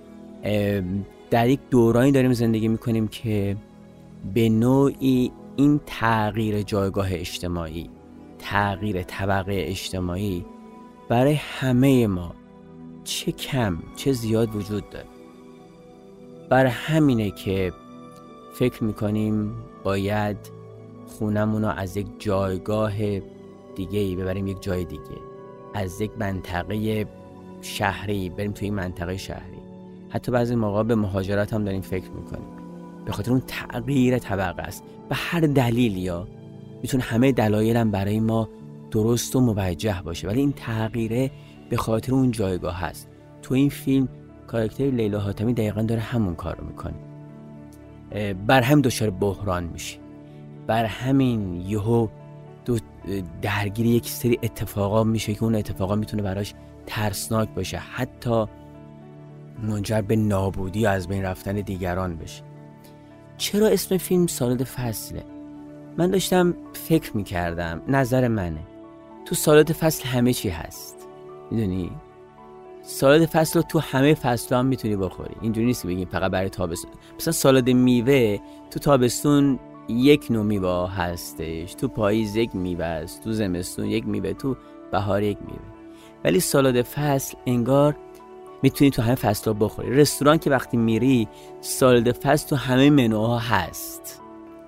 در یک دورانی داریم زندگی میکنیم که به نوعی این تغییر جایگاه اجتماعی، تغییر طبقه اجتماعی برای همه ما چه کم چه زیاد وجود داره. برای همینه که فکر میکنیم باید خونمون رو از یک جایگاه دیگه‌ای ببریم یک جای دیگه، از یک منطقه شهری بریم توی منطقه شهری. حتی بعضی موقع به مهاجرت هم داریم فکر میکنیم، به خاطر اون تغییر طبقه است. به هر دلیلی ها میتونه همه دلایل هم برای ما درست و موجه باشه، ولی این تغییره به خاطر اون جایگاه هست. تو این فیلم کاراکتر لیلا حاتمی دقیقا داره همون کار رو میکنه، بر هم دچار بحران میشه، بر همین یهو درگیر یک سری اتفاقا میشه که اون اتفاقا میتونه براش ترسناک باشه، حتی منجر به نابودی و از بین رفتن دیگران بشه. چرا اسم فیلم سالاد فصله؟ من داشتم فکر میکردم، نظر منه، تو سالاد فصل همه چی هست، میدونی؟ سالاد فصل رو تو همه فصل هم میتونی بخوری، اینجوری نیست که بگیم فقط برای تابستون. مثلا سالاد میوه تو تابستون یک نوع میوه هستش، تو پاییز یک میوه است، تو زمستون یک میوه، تو بهار یک میوه. ولی سالاد فصل انگار میتونی تو همه فصل ها بخوری. رستوران که وقتی میری سالاد فصل تو همه منوها هست.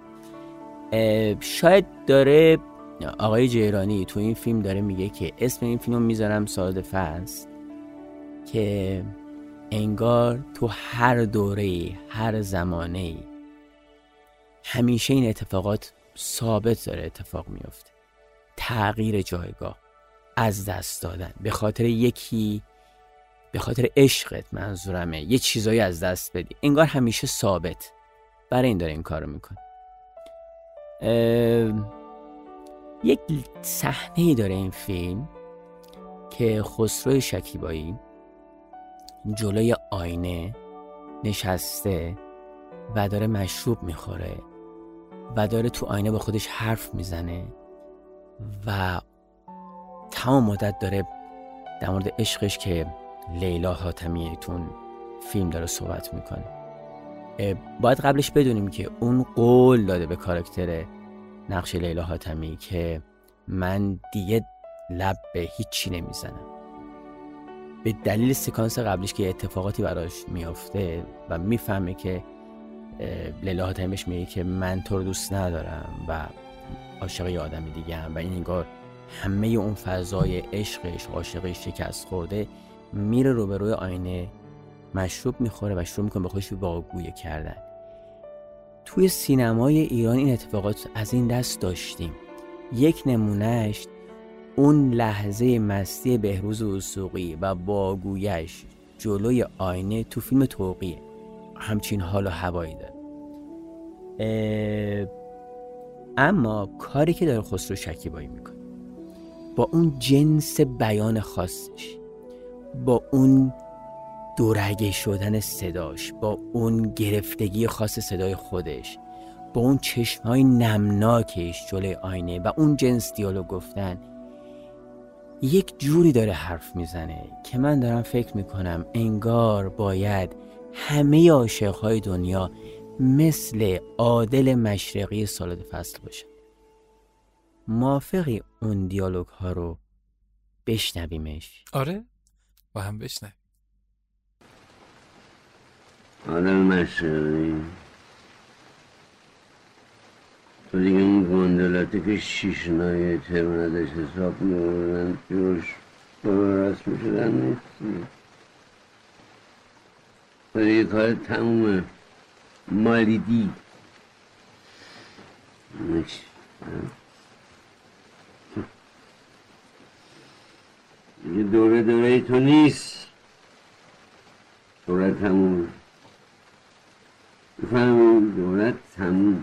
شاید داره آقای جیرانی تو این فیلم داره میگه که اسم این فیلم رو میذارم سالاد فصل که انگار تو هر دوره، هر زمانه همیشه این اتفاقات ثابت داره اتفاق میفته. تغییر جایگاه، از دست دادن به خاطر یکی، به خاطر عشقت منظورمه، یه چیزایی از دست بدی، انگار همیشه ثابت. برای این داره این کارو میکنه. یک صحنه‌ای داره این فیلم که خسرو شکیبایی جلوی آینه نشسته و داره مشروب میخوره و داره تو آینه با خودش حرف میزنه و تمام مدت داره در مورد عشقش که لیلا حاتمی تون فیلم داره صحبت میکنه. باید قبلش بدونیم که اون قول داده به کاراکتر نقش لیلا حاتمی که من دیگه لب به هیچی نمیزنم، به دلیل سکانس قبلش که اتفاقاتی براش میافته و میفهمه که لیلا حاتمی بهش میگه که من تو رو دوست ندارم و عاشق یه آدم دیگه هم، و این انگار همه اون فضای عشقش، عاشقش شکست خورده، میره روبروی آینه مشروب میخوره و شروع میکنه به خودش واگویی کردن. توی سینمای ایران این اتفاقات از این دست داشتیم. یک نمونهش اون لحظه مستی بهروز وثوقی و واگویش جلوی آینه تو فیلم طوقیه، همچین حال و هوایی داره. اما کاری که داره خسرو شکیبایی میکنه با اون جنس بیان خاصش، با اون دورگه شدن صداش، با اون گرفتگی خاص صدای خودش، با اون چشمهای نمناکش جلوی آینه و اون جنس دیالوگ گفتن، یک جوری داره حرف میزنه که من دارم فکر میکنم انگار باید همه عاشقهای دنیا مثل عادل مشرقی سالاد فصل باشه. موافقی اون دیالوگ ها رو بشنویمش؟ آره با هم بشنویم. عادل مشرقی، تو دیگه اون گندلاتی که شیشنای ترمندش حساب میبردن جوش رسم شدن نیستی. تو دیگه کار تمومه، مالیدی دیگه دوره تو نیست. دولت تموم. بفهمیم دولت تمومه.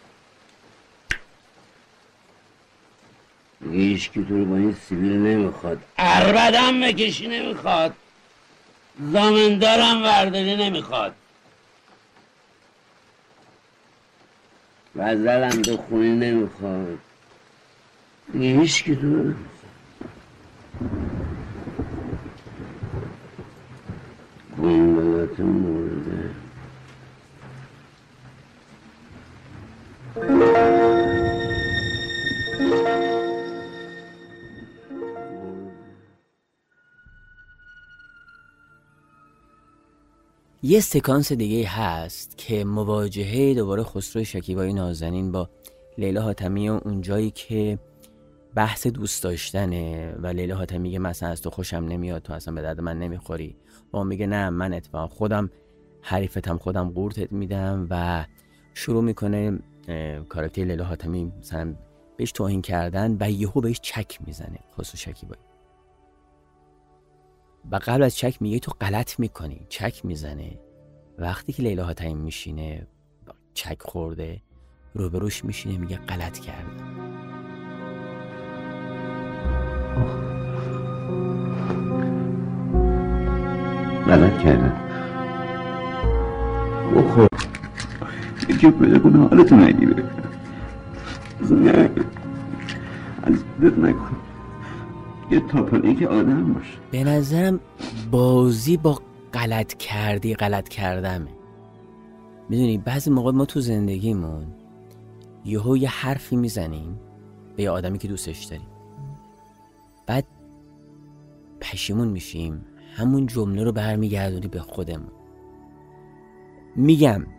دیگه هیچکی تو رو با این سیبیل نمیخواد، عربدم بکشی نمیخواد، زامندارم ورداری نمیخواد، غزلم بخونی نمیخواد. دیگه هیچکی تو رو گندلت مرده. یه سکانس دیگه هست که مواجهه دوباره خسرو شکیبایی نازنین با لیلا حاتمی و اون جایی که بحث دوست داشتنه و لیلا حاتمی میگه مثلا از تو خوشم نمیاد، تو اصلا به درد من نمیخوری، و اون میگه نه من اتفاقا خودم حریفتم، خودم قورتت میدم، و شروع میکنه کاراکتر لیلا حاتمی مثلا بهش توهین کردن و یهو بهش چک میزنه خسرو شکیبایی. و قبل از چک میگه تو غلط میکنی، چک میزنه. وقتی که لیلا حاتمی میشینه چک خورده روبروش میشینه میگه غلط کردم. غلط کردم. بخور یکی پیدا کنه حالتو نگیره، از دت نکن، یه تاپانی که آدم باشه. به نظرم بازی با غلط کردمه. میدونی بعضی موقع ما تو زندگیمون یهو یه حرفی میزنیم به یه آدمی که دوستش داریم، بعد پشیمون میشیم، همون جمله رو برمیگردونی به خودمون. میگم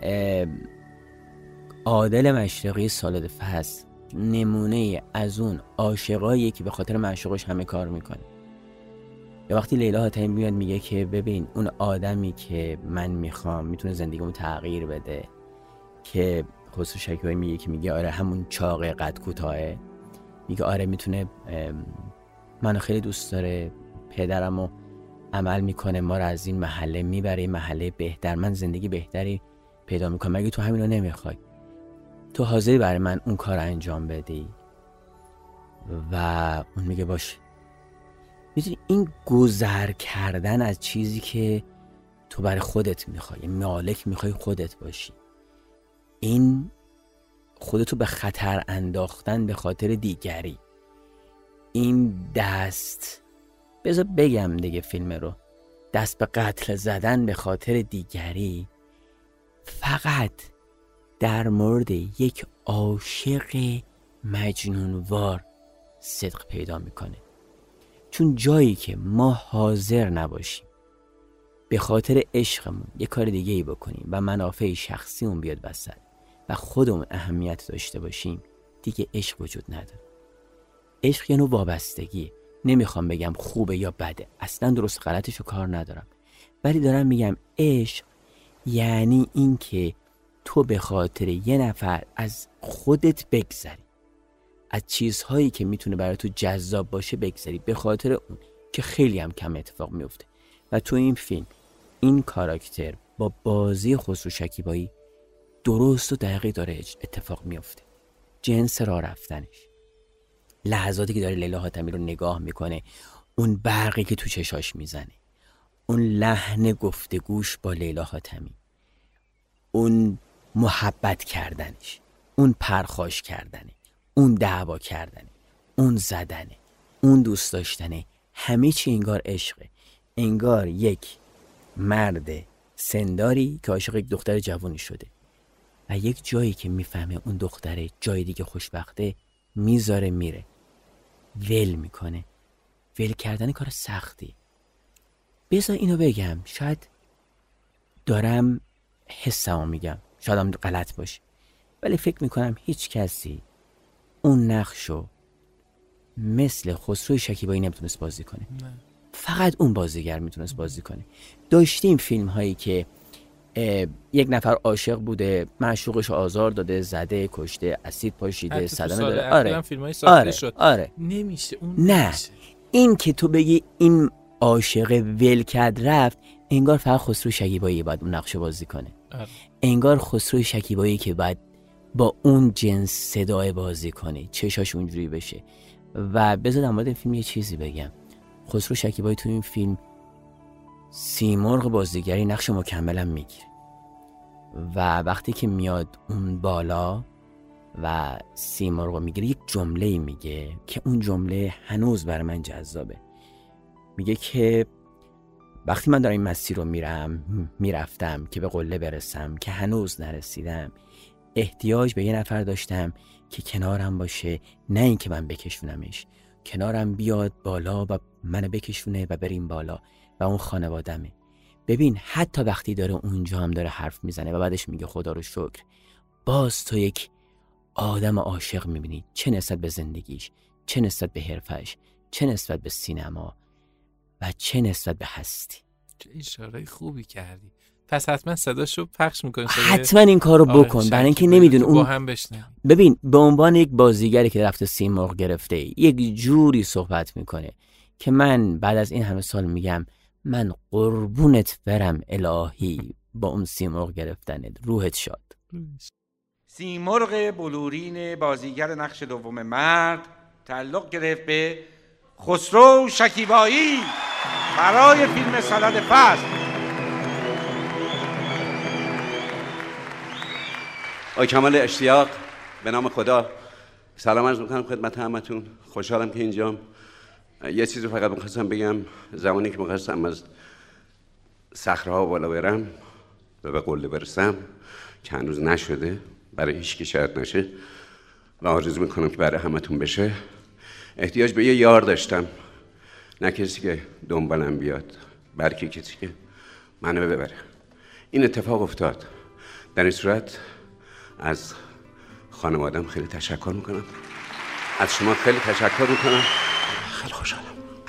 عادل مشرقی سالد فصل نمونه از اون عاشقاییه که به خاطر معشوقش همه کار میکنه. یا وقتی لیلا حاتمی میاد میگه که ببین اون آدمی که من میخوام میتونه زندگیمو تغییر بده، که خسرو شکیبایی میگه که میگه آره همون چاقه قد کوتاهه، میگه آره میتونه منو خیلی دوست داره، پدرمو عمل میکنه، ما رو از این محله میبره محله بهتر، من زندگی بهتری پیدا میکنم، مگه تو همینو نمیخوای؟ تو حاضری برای من اون کار انجام بدی؟ و اون میگه باشه. میدونی این گذر کردن از چیزی که تو برای خودت میخوای، مالک میخوای خودت باشی، این خودتو به خطر انداختن به خاطر دیگری، این دست بذار بگم دیگه فیلم رو، دست به قتل زدن به خاطر دیگری فقط در مورد یک عاشق مجنونوار صدق پیدا میکنه. چون جایی که ما حاضر نباشیم به خاطر عشقمون یه کار دیگه ای بکنیم و منافع شخصی اون بیاد وسط و خودمون اهمیت داشته باشیم، دیگه عشق وجود نداره. عشق یه نوع وابستگیه. نمیخوام بگم خوبه یا بده، اصلا درست غلطشو کار ندارم، ولی دارم میگم عشق یعنی این که تو به خاطر یه نفر از خودت بگذری، از چیزهایی که میتونه برای تو جذاب باشه بگذری به خاطر اون، که خیلی هم کم اتفاق میفته. و تو این فیلم این کاراکتر با بازی خسرو شکیبایی درست و دقیق داره اتفاق میفته. جنس راه رفتنش، لحظاتی که داره لیلا حاتمی رو نگاه میکنه، اون برقی که تو چشاش میزنه، اون لحن گفتگوش با لیلا حاتمی، اون محبت کردنش، اون پرخاش کردنه، اون دعوا کردنه، اون زدنه، اون دوست داشتنه، همه چی انگار عشقه. انگار یک مرد سنداری که عاشق یک دختر جوانی شده و یک جایی که میفهمه اون دختره جای دیگه خوشبخته، میذاره میره، ول میکنه. ول کردن کار سختی. بذار اینو بگم، شاید دارم حسمو میگم، شاید هم غلط باشه، ولی فکر میکنم هیچ کسی اون نقشو مثل خسرو شکیبایی نمیتونست بازی کنه. فقط اون بازیگر میتونست بازی کنه. داشتیم فیلم هایی که یک نفر عاشق بوده، معشوقش آزار داده، زده، کشته، اسید پاشیده، صدمه داده. آره فیلمای ساخته شد. آره. نمیشه اون. نه، این که تو بگی این عاشق ول کرد رفت، انگار فقط خسرو شکیبایی باید اون نقش بازی کنه. انگار خسرو شکیبایی که باید با اون جنس صدای بازی کنه، چشاش اونجوری بشه. و بذار در مورد فیلم یه چیزی بگم. خسرو شکیبایی تو این فیلم سیمرغ بازیگری نقش مکملم میگیره و وقتی که میاد اون بالا و سیمرغ میگیره یک جمله میگه که اون جمله هنوز برای من جذابه. میگه که وقتی من دارم این مسیر رو میرفتم که به قله برسم که هنوز نرسیدم، احتیاج به یه نفر داشتم که کنارم باشه، نه این که من بکشونمش، کنارم بیاد بالا و منو بکشونه و بریم بالا و اون خانوادمه. ببین حتی وقتی داره اونجا هم داره حرف میزنه و بعدش میگه خدا رو شکر، باز تو یک آدم عاشق میبینی، چه نسبت به زندگیش، چه نسبت به حرفش، چه نسبت به سینما و چه نسبت به هستی. چه اشاره خوبی کردی. پس حتما صداشو پخش میکنی. حتما این کارو بکن، برای اینکه نمیدون اون ببین به عنوان یک بازیگری که رفته سیمرغ گرفته یک جوری صحبت میکنه که من بعد از این همه سال میگم من قربونت برم الهی با اون سیمرغ گرفتنت، روحت شاد. سیمرغ بلورین بازیگر نقش دوم مرد تعلق گرفت به خسرو شکیبایی برای فیلم سالاد فصل. آقای کمال اشتیاق، به نام خدا سلام عرض میکنم خدمت همتون. خوشحالم که اینجام. یه چیزی فقط میخواستم بگم. زمانی که میخواستم از صخره‌ها بالا برم و به قله برسم که هنوز نشده، برای هیچ کی شاید نشه و آرزو میکنم که برای همتون بشه، احتیاج به یه یار داشتم، نه کسی که دنبالم بیاد، بلکه کسی که منو ببره. این اتفاق افتاد. در این صورت از خانوادم خیلی تشکر میکنم، از شما خیلی تشکر میکنم. خیلی خوشحالم.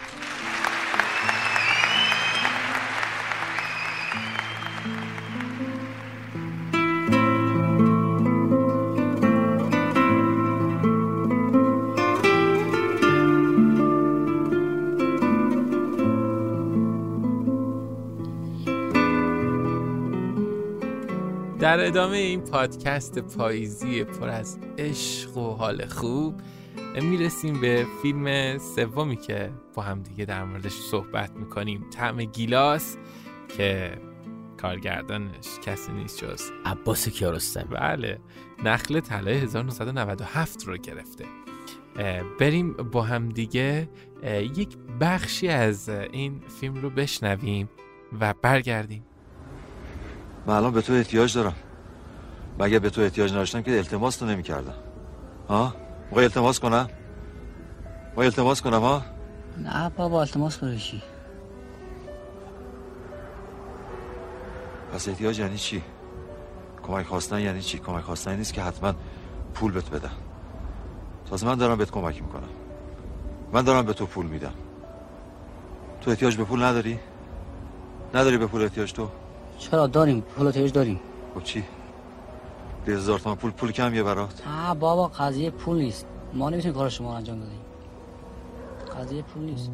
در ادامه این پادکست پاییزی پر از عشق و حال خوب میرسیم به فیلم سومی که با هم دیگه در موردش صحبت میکنیم، طعم گیلاس، که کارگردانش کسی نیست جز عباس کیارستمی. بله، نخل طلای 1997 رو گرفته. بریم با هم دیگه یک بخشی از این فیلم رو بشنویم و برگردیم. من الان به تو احتیاج دارم. مگه به تو احتیاج نداشتم که التماس تو نمی کردم؟ ها؟ موقع التماس کنم؟ موقع التماس کنم ها؟ نه بابا التماس برشی. پس احتیاج یعنی چی؟ کمک خواستن یعنی چی؟ کمک خواستن نیست که حتما پول بهت بدم. تازه من دارم بهت کمک میکنم. من دارم به تو پول میدم. تو احتیاج به پول نداری؟ نداری به پول احتیاج تو؟ چرا داریم، پول احتیاج داریم. خب چی؟ 10,000 تومان پول کمیه برات؟ نه بابا قضیه پول نیست. ما نمیتونیم کار شما رو انجام بدیم. قضیه پول نیست.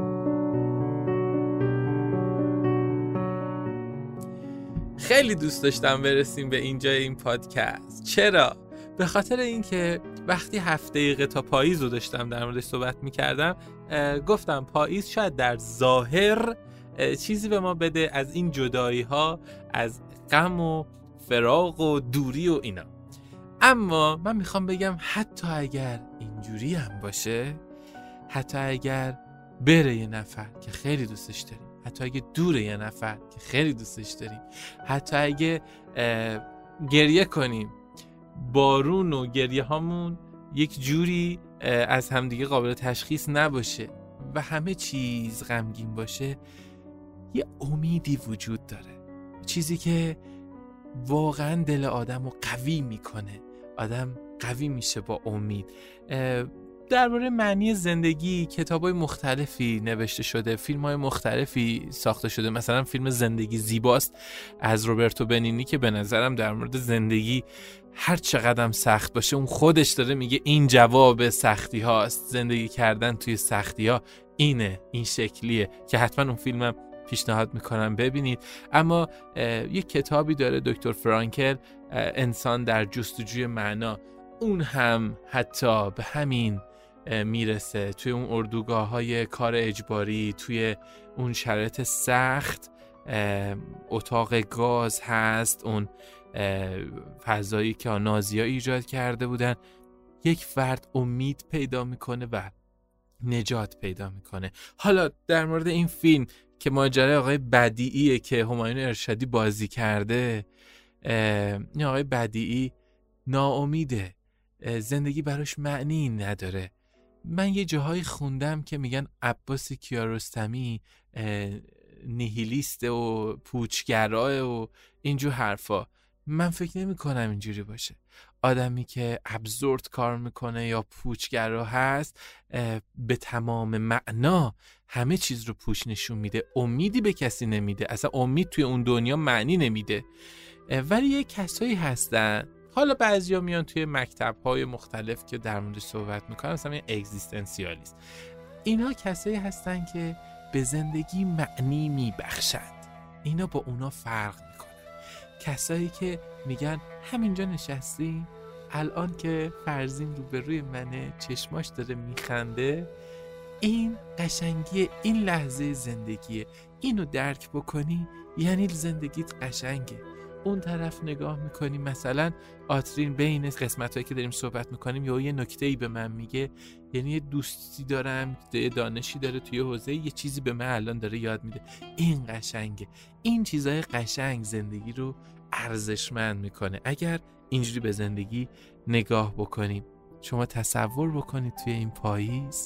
خیلی دوست داشتم برسیم به اینجای این پادکست. چرا؟ به خاطر اینکه وقتی 7 دقیقه تا پاییز رو داشتم در موردش صحبت می‌کردم، گفتم پاییز شاید در ظاهر چیزی به ما بده از این جدایی‌ها، از غم و فراق و دوری و اینا. اما من میخوام بگم حتی اگر اینجوری هم باشه، حتی اگر بره یه نفر که خیلی دوستش داریم، حتی اگه دوره یه نفر که خیلی دوستش داریم، حتی اگه گریه کنیم، بارون و گریه هامون یک جوری از همدیگه قابل تشخیص نباشه و همه چیز غمگین باشه، یه امیدی وجود داره، چیزی که واقعا دل آدم رو قوی میکنه. آدم قوی میشه با امید. درباره معنی زندگی کتابای مختلفی نوشته شده، فیلم‌های مختلفی ساخته شده. مثلا فیلم زندگی زیباست از روبرتو بنینی که به نظرم در مورد زندگی هر چقدر سخت باشه اون خودش داره میگه این جواب سختی هاست، زندگی کردن توی سختی ها اینه، این شکلیه، که حتما اون فیلمم پیشنهاد میکنم ببینید. اما یک کتابی داره دکتر فرانکل، انسان در جستجوی معنا، اون هم حتی به همین میرسه. توی اون اردوگاه‌های کار اجباری، توی اون شرایط سخت، اتاق گاز هست، اون فضایی که نازی‌ها ایجاد کرده بودن، یک فرد امید پیدا میکنه و نجات پیدا میکنه. حالا در مورد این فیلم که ماجرای آقای بدیعیه که همایون ارشادی بازی کرده، این آقای بدیعی ناامیده، زندگی براش معنی نداره. من یه جاهایی خوندم که میگن عباس کیارستمی نیهیلیسته و پوچگراه و اینجور حرفا. من فکر نمی کنم اینجوری باشه. آدمی که ابزورد کار میکنه یا پوچگراه هست به تمام معنا همه چیز رو پوچ نشون میده، امیدی به کسی نمیده، اصلا امید توی اون دنیا معنی نمیده. ولی یه کسایی هستن، حالا بعضیا میان توی مکتب‌های مختلف که در موردش صحبت میکنن، مثلا اگزیستانسیالیست، اینا کسایی هستن که به زندگی معنی میبخشند. اینا با اونا فرق میکنن. کسایی که میگن همینجا نشستی، الان که فرزین روبروی منه، چشماش داره میخنده، این قشنگی این لحظه زندگیه، اینو درک بکنی یعنی زندگیت قشنگه. اون طرف نگاه میکنی، مثلا آترین بین قسمتایی که داریم صحبت میکنیم یا یه نکته‌ای به من میگه، یعنی یه دوستی دارم، یه دانشی داره توی حوزه، یه چیزی به من الان داره یاد میده، این قشنگه. این چیزای قشنگ زندگی رو ارزشمند میکنه. اگر اینجوری به زندگی نگاه بکنیم، شما تصور بکنید توی این پاییز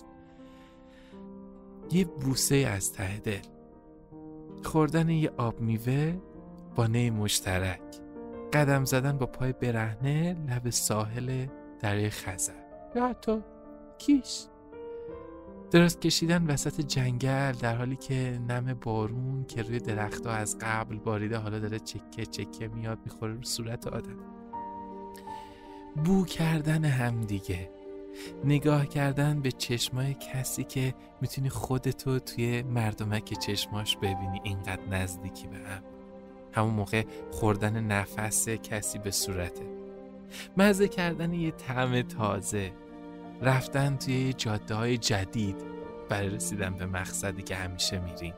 یه بوسه از ته دل، خوردن یه آب میوه با نی مشترک، قدم زدن با پای برهنه لب ساحل دریای خزر، یا حتی کیش، دراز کشیدن وسط جنگل در حالی که نم بارون که روی درخت‌ها از قبل باریده حالا داره چکه چکه میاد میخوره رو صورت آدم، بو کردن همدیگه، نگاه کردن به چشمای کسی که میتونی خودتو توی مردمک چشماش ببینی، اینقدر نزدیکی به هم. همون موقع خوردن نفس کسی به صورته، مزه کردن یه طعم تازه، رفتن توی جاده‌های جدید برای رسیدن به مقصدی که همیشه میریم.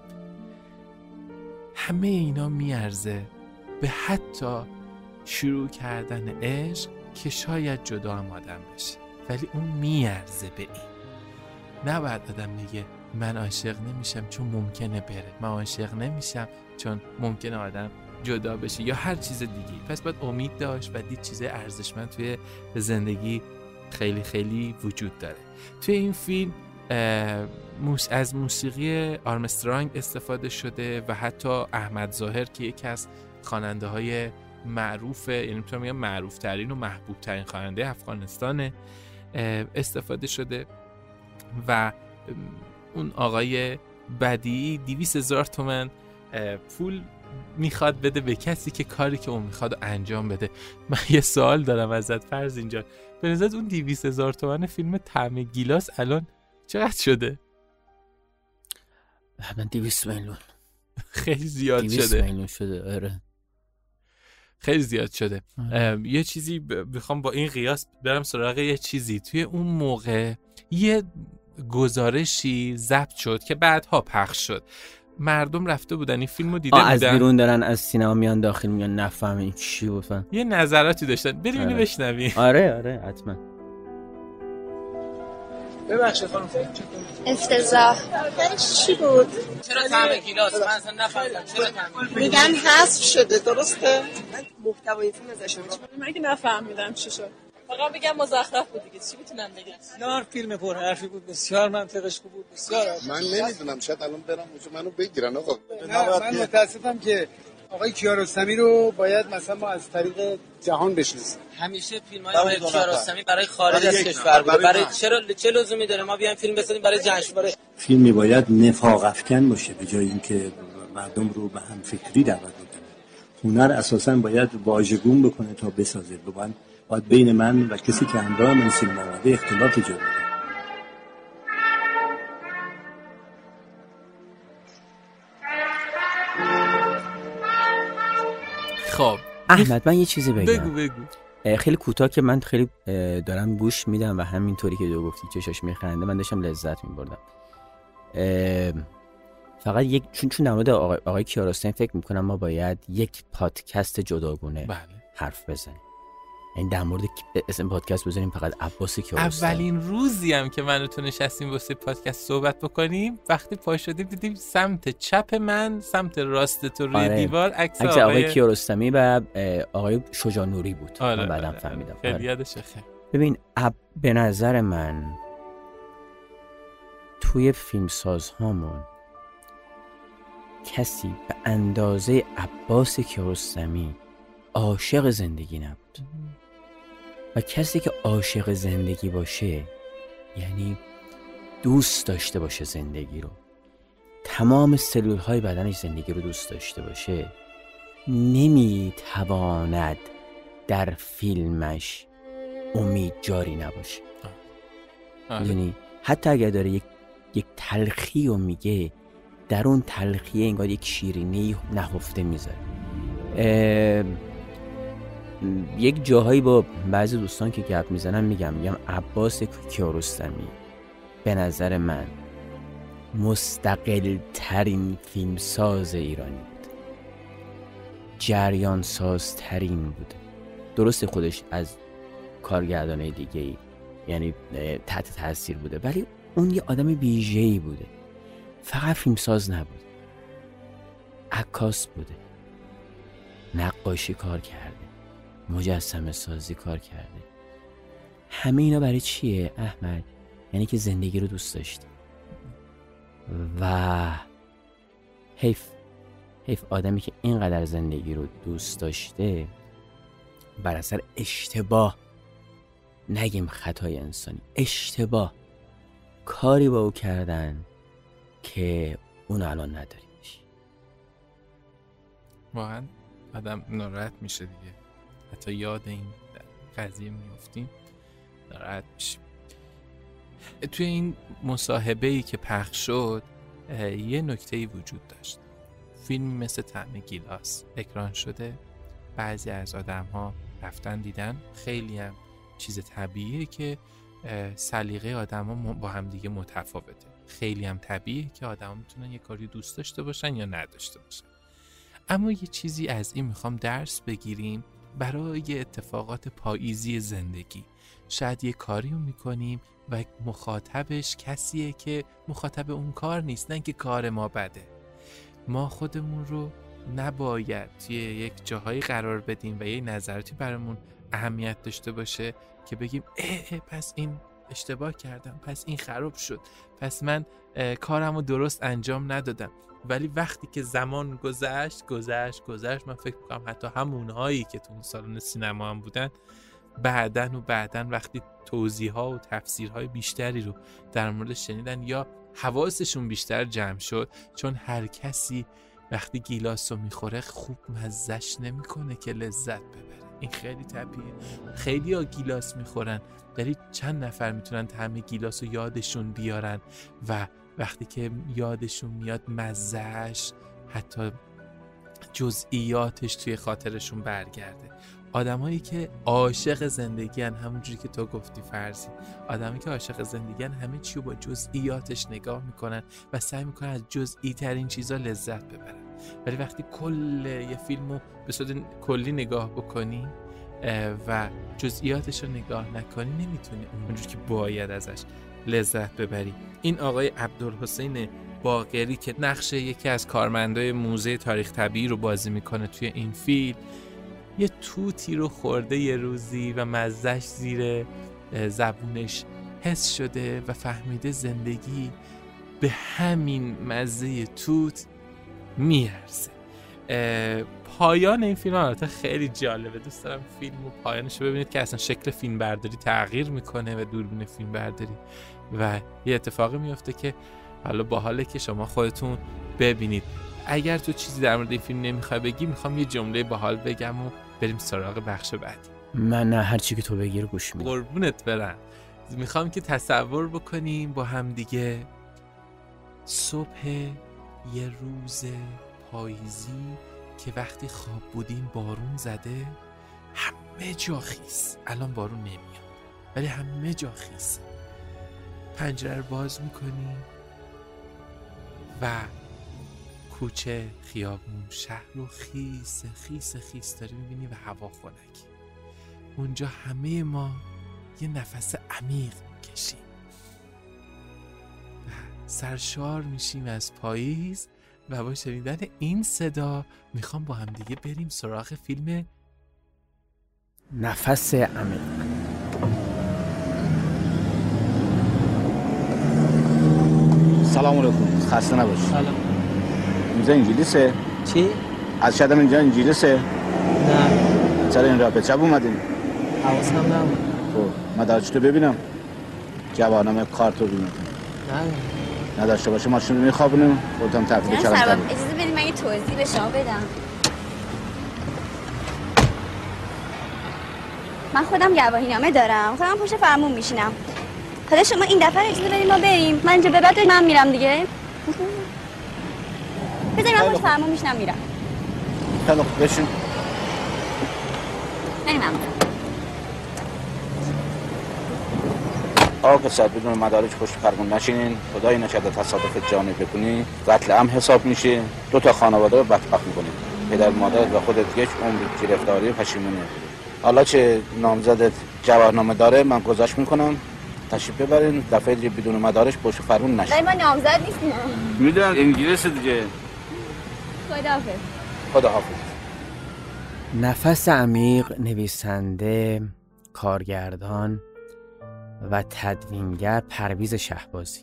همه اینا میارزه به حتی شروع کردن عشق که شاید جدا هم آدم بشه، ولی اون میارزه به این. نباید آدم میگه من عاشق نمیشم چون ممکنه بره، من عاشق نمیشم چون ممکنه آدم جدا بشه یا هر چیز دیگه. پس باید امید داشت و دید چیز ارزشمند توی زندگی خیلی خیلی وجود داره. توی این فیلم از موسیقی آرمسترانگ استفاده شده و حتی احمد ظاهر که یکی از خواننده های معروفه، یعنی میتونم بگم معروف ترین و محبوب ترین خواننده افغانستانه، استفاده شده. و اون آقای بدیعی 200,000 تومان پول میخواد بده به کسی که کاری که اون میخواد انجام بده. من یه سوال دارم ازت فرض اینجا، به نظرت اون 200,000 تومان فیلم طعم گیلاس الان چقدر شده؟ من 200 میلیون. خیلی زیاد 200 شده. میلیون شده. آره خیلی زیاد شده. یه چیزی بخوام با این قیاس برم سراغ یه چیزی، توی اون موقع یه گزارشی ضبط شد که بعدها پخش شد، مردم رفته بودن این فیلمو دیده بودن، از بیرون دارن از سینما میان داخل میان، نفهمن این چی بود، یه نظراتی داشتن. بریم اینو بشنویم. آره حتما. ببخشید خانم، افتضاح. چی بود؟ چرا طعم گیلاس؟ من اصلا نفهمیدم چرا طعم. میگن حذف شده، درسته؟ من محتوای فیلم ازشون من که نفهمیدم چی شد. فقط بگم مزخرف بود دیگه، چی میتونم بگم؟ بسیار فیلم پر حرفی بود، بسیار منطقش خوب بود، بسیار. من نمیدونم، شاید الان برم اونجا منو بگیرن آقا. من متاسفم که آقای کیارستمی رو باید مثلا ما از طریق جهان بشناسیم. همیشه فیلم‌های آقای کیارستمی برای خارج از کشور بوده. برای چه لزومی داره ما بیایم فیلم بسازیم برای جشنواره؟ فیلمی باید نفاق افکن باشه به جای اینکه مردم رو به هم فکری دعوت بکنه. هنر اساساً باید واژگون بکنه تا بسازه. باید بین من و کسی که همراه من سینما اومده اختلاف ایجاد کنه. خب احمد من یه چیزی بگم. بگو. خیلی کوتاه که من خیلی دارم گوش میدم و همینطوری که تو گفتی چشاش میخنده من داشتم لذت میبردم. فقط یک چون در مورد آقای کیارستمی فکر میکنم ما باید یک پادکست جداگونه حرف بزنیم. این در مورد اسم پادکست بزنیم فقط عباس کیارستمی. اولین روزی هم که من و تو نشستیم واسه پادکست صحبت بکنیم وقتی پا شدیم دیدیم سمت چپ من سمت راست تو روی دیوار عکس آقای کیارستمی و آقای شجاع نوری بود. من بعدم فهمیدم. خیلی یادشه. خیلی ببین به نظر من توی فیلمساز هامون کسی به اندازه عباس کیارستمی عاشق زندگی نبود. و کسی که عاشق زندگی باشه یعنی دوست داشته باشه زندگی رو، تمام سلول های بدنش زندگی رو دوست داشته باشه، نمیتواند در فیلمش امید جاری نباشه. یعنی حتی اگر داره یک تلخی رو میگه در اون تلخیه انگار یک شیرینی نهفته میذاره. یک جاهایی با بعضی دوستان که گپ میزنم میگم عباس کیارستمی به نظر من مستقل ترین فیلمساز ایرانی بود، جریان ساز ترین بود. درسته خودش از کارگردانای دیگه یعنی تحت تاثیر بوده ولی اون یه آدم ویژه‌ای بوده. فقط فیلمساز نبود، عکاس بوده، نقاشی کار کرده، مجسمه سازی کار کرده. همه اینا برای چیه احمد؟ یعنی که زندگی رو دوست داشته. و حیف آدمی که اینقدر زندگی رو دوست داشته بر اثر اشتباه، نگیم خطای انسانی، اشتباه کاری با او کردن که اون الان نداریمش. واقعا آدم ناراحت میشه دیگه، حتی یاد این قضیه میفتیم ناراحت میشیم. توی این مصاحبه‌ای که پخش شد یه نکته‌ای وجود داشت. فیلم مثل طعم گیلاس اکران شده، بعضی از آدم‌ها رفتن دیدن، خیلی هم چیز طبیعیه که سلیقه آدم‌ها با هم دیگه متفاوته. خیلی هم طبیعیه که آدم‌ها میتونن یه کاری دوست داشته باشن یا نداشته باشن. اما یه چیزی از این میخوام درس بگیریم برای اتفاقات پاییزی زندگی. شاید یه کاری رو میکنیم و مخاطبش کسیه که مخاطب اون کار نیست، نه که کار ما بده. ما خودمون رو نباید توی یک جاهایی قرار بدیم و یه نظراتی برامون اهمیت داشته باشه که بگیم پس این اشتباه کردم، پس این خراب شد، پس من کارمو درست انجام ندادم. ولی وقتی که زمان گذشت من فکر میکنم حتی همونهایی که تو اون سالن سینما هم بودن بعدن وقتی توضیح‌ها و تفسیرهای بیشتری رو در مورد شنیدن یا حواسشون بیشتر جمع شد، چون هر کسی وقتی گیلاس رو میخوره خوب مزهش نمیکنه که لذت ببره. این خیلی طبیعیه. خیلی ها گیلاس میخورن ولی چند نفر میتونن طعم گیلاس رو یادشون بیارن و وقتی که یادشون میاد مزهش حتی جزئیاتش توی خاطرشون برگرده. آدمایی که عاشق زندگی‌ان، همونجوری که تو گفتی فرضی، آدمایی که عاشق زندگی‌ان همه چی رو با جزئیاتش نگاه میکنن و سعی میکنن از جزئی ترین چیزا لذت ببرن. ولی وقتی کل یه فیلمو به صورت کلی نگاه بکنی و جزئیاتش رو نگاه نکنی نمیتونی اونجوری که باید ازش لذت ببری. این آقای عبدالحسین باقری که نقش یکی از کارمندای موزه تاریخ طبیعی رو بازی میکنه توی این فیلم، یه توتی رو خورده یه روزی و مزهش زیر زبونش حس شده و فهمیده زندگی به همین مزه توت میارزه. پایان این فیلم البته خیلی جالبه، دوست دارم فیلم و پایانش رو ببینید که اصلا شکل فیلم برداری تغییر میکنه و دوربین فیلم برداری و یه اتفاقی میفته که حالا باحاله که شما خودتون ببینید. اگر تو چیزی در مورد این فیلم نمیخوای بگی، میخوام یه جمله باحال بگم و بریم سراغ بخش بعدی. من نه، هر چی که تو بگی رو گوش میدم. قربونت برم. میخوام که تصور بکنیم با هم دیگه صبح یه روز پاییزی که وقتی خواب بودیم بارون زده، همه جا خیس. الان بارون نمیاد ولی همه جا خیسه. پنجره رو باز میکنی و کوچه، خیابون، شهر رو خیس خیس خیس داری میبینی و هوا خنک. اونجا همه ما یه نفس عمیق میکشیم و سرشار میشیم از پاییز و با شنیدن این صدا میخوام با هم دیگه بریم سراغ فیلم نفس عمیق. سلام علیکم، خسته نباش. سلام. اینجا انگلیسه؟ چی؟ از شدم اینجا انگلیسه؟ نه. چرا این را به چپ اومدین؟ حواسم نبود. خب مدارج تو ببینم. جوانم کارتو ببینم. نه. نداشته باشه ماشین رو میخوابونم خودم تفریح کردم. سلام، اجازه بدید من یه توضیح به شما بدم. من خودم گواهینامه دارم. خودم پشت فرمون میشینم. حالا شما این دفعه اجازه بدید ما بریم. من اینجا به بعد من میرم دیگه. بذارید من پشت فرمون میشینم میرم. خیلی خوب بشین. خیلی ممنون. آقا پسر بدون مدارج پشت فرمون نشینین. خدایی نشده تصادف جانی بکنی قتل عام حساب میشه. 2 خانواده رو بدبخت میکنید. پدر مادر و خودت یک عمر گرفتاری و پشیمونی. حالا چه نامزدت جواهرنامه داره من گذاشت میکنم تشریف ببرین دفعه دیگه بدون مدارش پشت فرمون نشین. ما نامزد نیستیم. میدونم انگلیس دیگه. خداحافظ. خداحافظ. نفس عمیق نویسنده، کارگردان و تدوینگر پرویز شهبازی.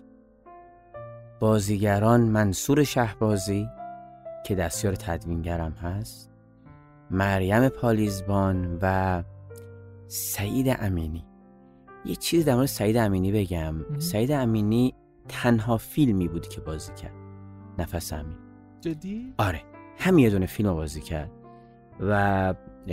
بازیگران منصور شهبازی که دستیار تدوینگرم هست، مریم پالیزبان و سعید امینی. یه چیز در مورد سعید امینی بگم. سعید امینی تنها فیلمی بود که بازی کرد، نفس عمیق. جدی؟ آره، هم یه دونه فیلم بازی کرد و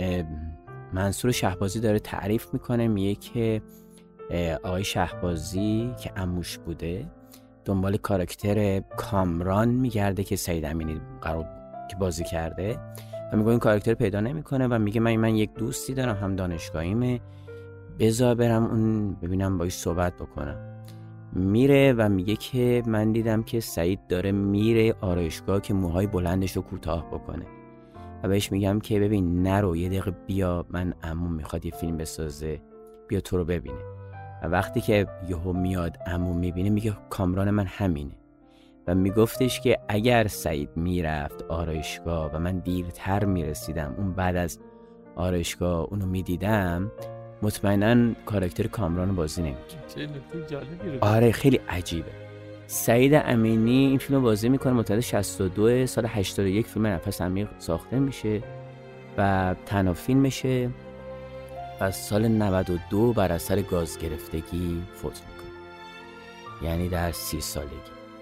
منصور شهبازی داره تعریف میکنه، میگه که آقای شهبازی که عموش بوده دنبال کاراکتر کامران میگرده که سعید امینی قرار که بازی کرده و میگه این کاراکتر پیدا نمیکنه و میگه من یک دوستی دارم هم دانشگاهیمه، بذار برم اون ببینم باهاش صحبت بکنم. میره و میگه که من دیدم که سعید داره میره آرایشگاه که موهای بلندش رو کوتاه بکنه و بهش میگم که ببین نرو، یه دقیقه بیا، من عموم میخواد یه فیلم بسازه، بیا تو رو ببینه. و وقتی که یهو میاد عموم میبینه میگه کامران من همینه و میگفتش که اگر سعید میرفت آرایشگاه و من دیرتر میرسیدم اون بعد از آرایشگاه اونو میدیدم مطمئناً کاراکتر کامران رو بازی نمی‌کرد. چه نکته جالبی رو. آره خیلی عجیبه. سعید امینی این فیلم رو بازی میکنه، متولد 62 سال 81 فیلم نفس عمیق ساخته میشه و تنها فیلمشه و سال 92 بر اثر گاز گرفتگی فوت میکنه، یعنی در 30 سالگی.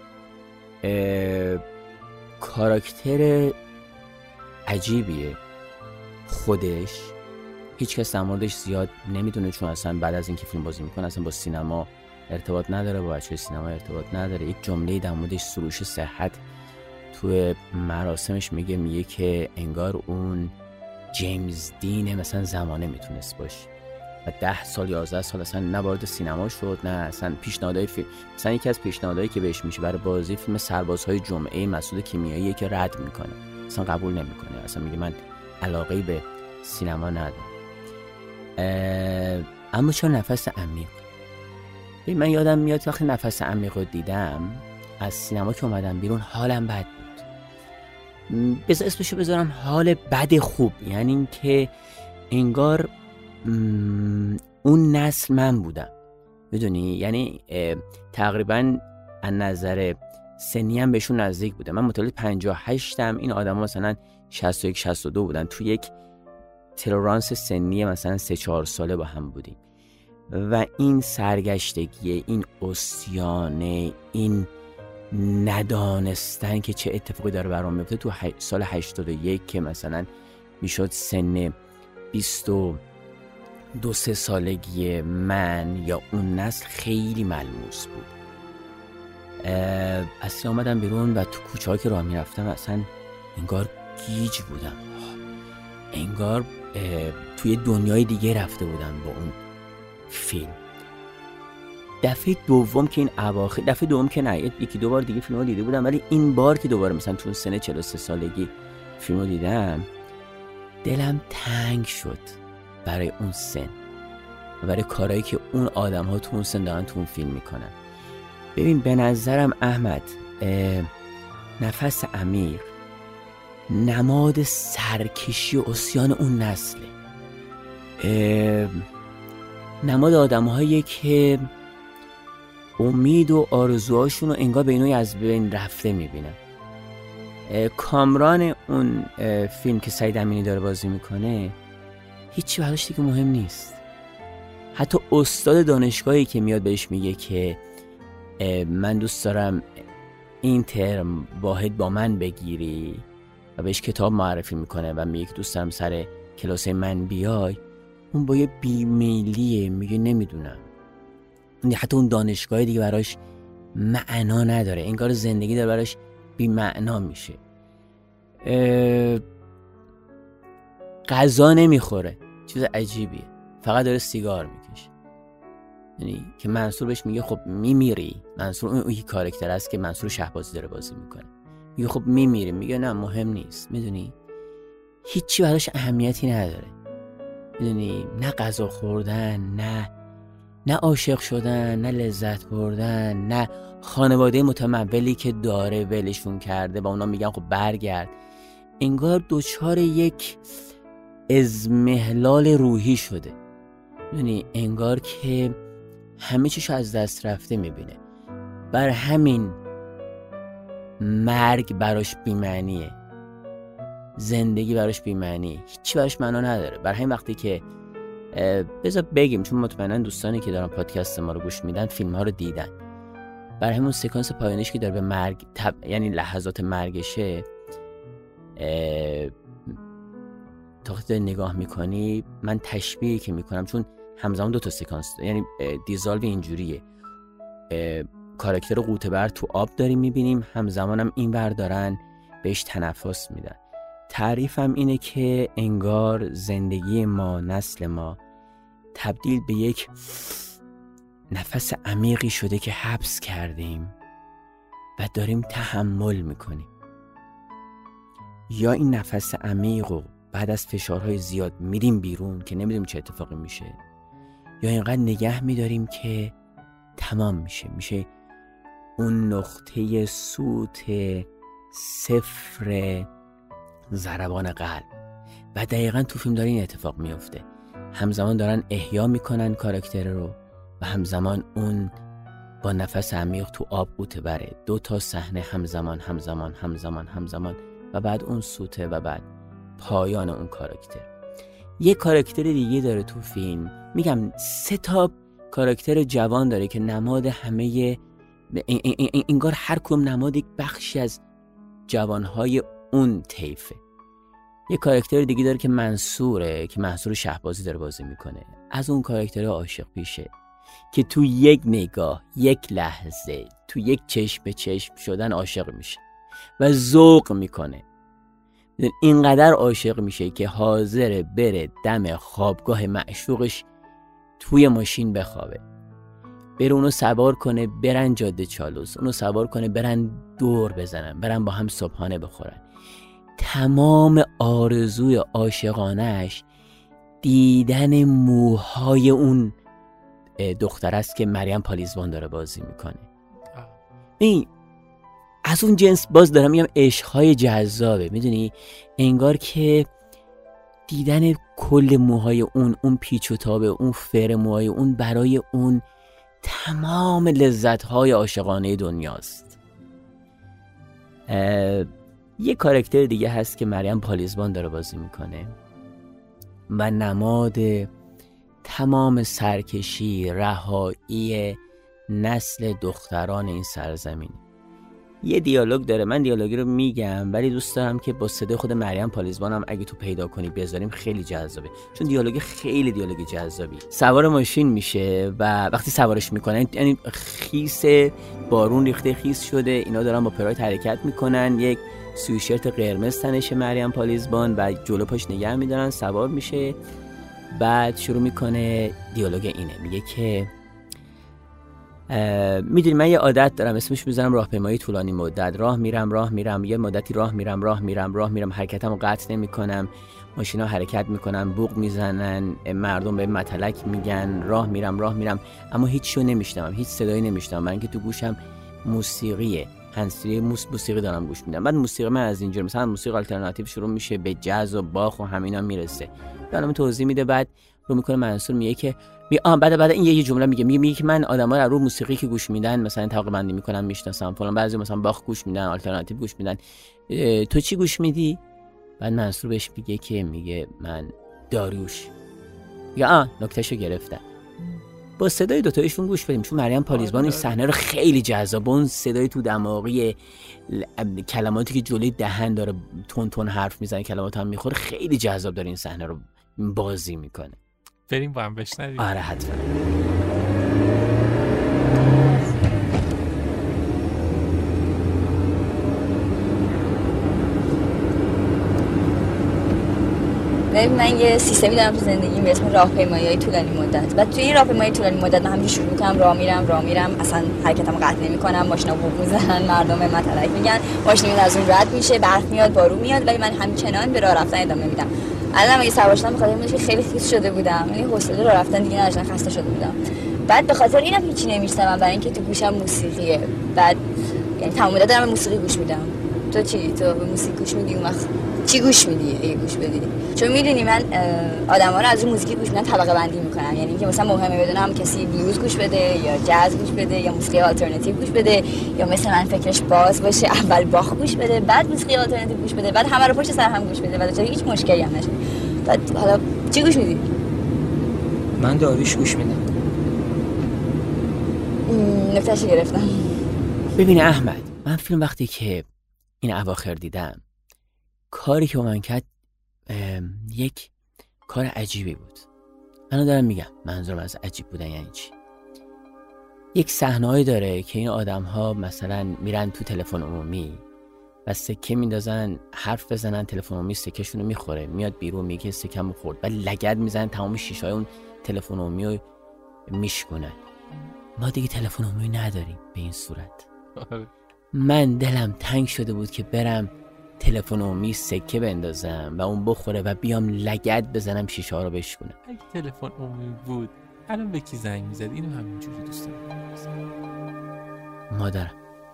کاراکتر عجیبیه خودش، هیچ کس در موردش زیاد نمیدونه چون اصلا بعد از اینکه فیلم بازی میکنه اصلا با سینما ارتباط نداره، با بچه سینما ارتباط نداره. یک جمله در موردش سروش صحت توی مراسمش میگه که انگار اون جیمز دین مثلا زمانه میتونست باشه و 10 سال 11 سال اصلا نه وارد سینما شد نه اصلا پیشنهادهای فیلم. مثلا یکی از پیشنهادهایی که بهش میشه برای بازی فیلم سربازهای جمعه مسعود کیمیایی که رد میکنه، اصلا قبول نمیکنه، اصلا میگه من علاقه‌ای به سینما ندارم. اما چون نفس عمیق، من یادم میاد وقتی نفس عمیق رو دیدم از سینما که اومدم بیرون حالم بد بود. بذار اسمشو بذارم حال بد خوب، یعنی این که انگار اون نسل من بودم، میدونی، یعنی تقریبا از نظر سنی هم بهشون نزدیک بودم. من متولد 58م، این آدم ها مثلا 61 62 بودن، تو یک ترورانس سنی مثلا 3-4 ساله با هم بودیم و این سرگشتگی، این عصیانه، این ندانستن که چه اتفاقی داره برام میفته تو سال 81 که مثلا میشد سن 22-23 سالگی من یا اون نسل خیلی ملموس بود. اصلا آمدم بیرون و تو کوچه‌ها که راه میرفتم اصلا انگار گیج بودم، انگار توی دنیای دیگه رفته بودم با اون فیلم. دفعه دوم که این اواخر، دفعه دوم که نه، یکی دو بار دیگه فیلمو دیده بودم، ولی این بار که دوباره مثلا تو سن 43 سالگی فیلمو دیدم، دلم تنگ شد برای اون سن و برای کارهایی که اون آدم‌ها تو اون سن دارن تو اون فیلم میکنن. ببین به نظرم احمد، نفس عمیق نماد سرکشی و عصیان اون نسله، نماد آدم‌هایی که امید و آرزوهاشون رو انگار به اینوی از بین رفته میبینن. کامران اون فیلم که سعید امینی داره بازی میکنه هیچی براش دیگه مهم نیست. حتی استاد دانشگاهی که میاد بهش میگه که من دوست دارم این ترم واحد با من بگیری و بهش کتاب معرفی میکنه و میگه دوست دارم سر کلاس من بیای، اون با یه بیمیلیه میگه نمیدونم. حتی اون دانشگاه دیگه براش معنا نداره، انگار زندگی داره براش بی معنا میشه. غذا نمیخوره، چیز عجیبیه، فقط داره سیگار میکشه. یعنی که منصور بهش میگه خب میمیری، منصور اون کاراکتر است که منصور شهبازی داره بازی میکنه، میگه خب میمیری، میگه نه مهم نیست. میدونی هیچی براش اهمیتی نداره، میدونی، نه غذا خوردن، نه عاشق شدن، نه لذت بردن، نه خانواده متمولی که داره ولشون کرده و اونا میگن خب برگرد. انگار دوچار یک اضمحلال روحی شده، یعنی انگار که همه چیشو از دست رفته میبینه. بر همین مرگ براش بی‌معنیه، زندگی براش بی‌معنیه، هیچی براش معنا نداره. بر همین وقتی که بذار بگیم، چون مطمئنا دوستانی که دارن پادکست ما رو گوش میدن فیلم ها رو دیدن، برای همون سکانس پایانیش که داره به مرگ یعنی لحظات مرگشه، تا وقتی نگاه میکنی، من تشبیهی که میکنم، چون همزمان دو تا سکانس یعنی دیزالو اینجوریه، کاراکتر قوطه‌بر تو آب داریم میبینیم، همزمان هم این ور دارن بهش تنفس میدن. تعریفم اینه که انگار زندگی ما، نسل ما تبدیل به یک نفس عمیقی شده که حبس کردیم و داریم تحمل میکنیم. یا این نفس عمیق و بعد از فشارهای زیاد میریم بیرون که نمیدونیم چه اتفاقی میشه، یا اینقدر نگه میداریم که تمام میشه اون نقطه سوت صفر ضربان قلب. و دقیقا تو فیلم داره این اتفاق میفته، همزمان دارن احیا میکنن کاراکتر رو و همزمان اون با نفس عمیق تو آب قوطه بره. دو تا صحنه همزمان و بعد اون سوته و بعد پایان اون کاراکتر. یه کاراکتر دیگه داره تو فیلم، میگم 3 تا کاراکتر جوان داره که نماد همه، انگار هر کدوم نماد یک بخشی از جوانهای اون طیفه. یه کاراکتر دیگه داره که منصوره، که منصور شهبازی داره بازی میکنه. از اون کاراکتر عاشق پیشه که تو یک نگاه، یک لحظه، تو یک چشم به چشم شدن عاشق میشه و ذوق میکنه. اینقدر عاشق میشه که حاضره بره دم خوابگاه معشوقش توی ماشین بخوابه، بره اونو سوار کنه برن جاده چالوس، اونو سوار کنه برن دور بزنن، برن با هم صبحانه بخورن. تمام آرزوی عاشقانش دیدن موهای اون دختر است که مریم پالیزوان داره بازی میکنه. این از اون جنس باز دارم میگم عشقهای جذابه، میدونی، انگار که دیدن کل موهای اون پیچ و تاب اون فر موهای اون برای اون تمام لذت‌های عاشقانه دنیاست. یه کاراکتر دیگه هست که مریم پالیزوان داره بازی میکنه و نماد تمام سرکشی، رهایی نسل دختران این سرزمین. یه دیالوگ داره، من دیالوگی رو میگم ولی دوست دارم که با صدای خود مریم پالیزوان هم اگه تو پیدا کنی بذاریم، خیلی جذابه، چون دیالوگ خیلی دیالوگ جذابی. سوار ماشین میشه و وقتی سوارش میکنن یعنی خیس بارون ریخته خیس شده، اینا دارن با پراید حرکت میکنن، یک سویشرت قرمز تنشه مریم پالیزبان و جلو پاش نگه میدارن، سوار میشه. بعد شروع میکنه دیالوگ اینه، میگه که میدونی من یه عادت دارم اسمش میذارم راهپیمایی طولانی مدت. راه میرم یه مدتی راه میرم حرکتمو قطع نمیکنم، ماشینا حرکت میکنن، بوق میزنن، مردم به متلک میگن، راه میرم اما هیچیو نمیشنوم، هیچ صدایی نمیشنوم، من اینکه تو گوشم موسیقیه، هنسفری موسیقی دارم گوش میدم. بعد موسیقی من از اینجور مثلا موسیقی آلترناتیو شروع میشه به جاز و باخ و همینا میرسه، برام توضیح میده. بعد رو میکنه منصور میگه که بعد این یه جمله میگه که من آدما رو موسیقی که گوش میدن مثلا طبقه بندی میکنم میشناسم فلان، بعضی مثلا باخ گوش میدن، آلترناتیو گوش میدن، تو چی گوش میدی؟ بعد منصور بهش میگه من داریوش. میگه نکتهشو گرفتم. با صدای دوتایشون گوش بدیم، چون مریم پالیزبان این صحنه رو خیلی جذاب، اون صدای تو دماغی کلماتی که جلوی دهن داره تون حرف میزنه، کلمات هم میخوره، خیلی جذاب داره این صحنه رو بازی میکنه. بریم با هم بشنویم. آره حتما. من یه سیستمی دارم تو زندگیم به اسم راهپیمایی‌های طولانی مدت. بعد توی این راهپیمایی طولانی مدت من همینجوری شروع کردم راه میرم اصلا حرکتمو قطع نمی‌کنم، ماشینا بوق میزنن، مردم به متلک میگن، ماشین میاد از اون رد میشه، برف میاد، بارون میاد، ولی من همچنان به راه رفتن ادامه میدم. الان اگه سوار شدم بخاطر اینکه خیلی خیس شده بودم، یعنی حوصله راه رفتن دیگه نداشتم، خسته شده بودم. بعد به خاطر اینم هیچی نمی‌شنوم، برای اینکه تو گوشم موسیقیه. بعد یعنی تمام مدت دارم موسیقی گوش میدم. تو چی؟ تو به موسیقی گوش میدی؟ اون وقت چی گوش میدی اگه گوش بدی؟ چون میدونی من آدما رو از اون موزیک گوش میدن طبقه بندی میکنم، یعنی اینکه مثلا مهمه بدونم کسی بلوز گوش بده یا جاز گوش بده یا موسیقی آلترناتیو گوش بده، یا مثل من فکرش باز باشه اول باخ گوش بده بعد موسیقی آلترناتیو گوش بده بعد همه رو پشت سر هم گوش بده و چه هیچ مشکلی هم نشه. بعد حالا چی گوش میدی؟ من داریوش گوش میدم. نکتهش گرفتم. ببین احمد، من فیلم وقتی که این اواخر دیدم، کاری که با من کرد یک کار عجیبی بود. من دارم میگم منظورم از عجیب بودن یعنی چی. یک صحنه‌ای داره که این آدم‌ها مثلا میرن تو تلفن عمومی و سکه میندازن حرف بزنن، تلفن عمومی سکه‌شون رو میخوره، میاد بیرون میگه سکه‌مو خورد، بعد لگد میزنن تمام شیشه‌های اون تلفن عمومی رو میشکنن. ما دیگه تلفن عمومی نداریم به این صورت. من دلم تنگ شده بود که برم تلفن عمومی سکه بندازم و اون بخوره و بیام لگد بزنم شیشه ها رو بشکنم. اگه تلفن عمومی بود الان به کی زنگ میزد؟ اینو همینجوری دوست دارم. مادرم.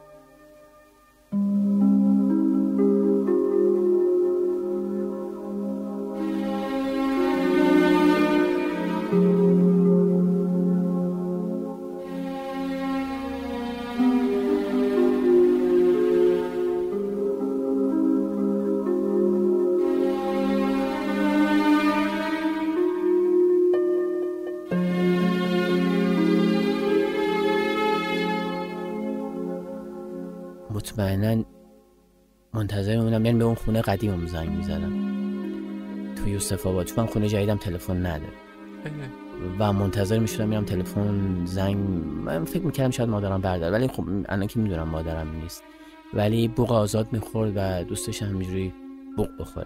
مطمئناً منتظر میمونم، یعنی به اون خونه قدیمم زنگ میزدم تو یوسف آباد، چون من خونه جدیدم تلفن نداره و منتظر میشدم میرم تلفن زنگ. من فکر میکردم شاید مادرم بردار، ولی خب الان که میدونم مادرم نیست، ولی بوق آزاد میخورد و دوستش همینجوری بوق بخوره.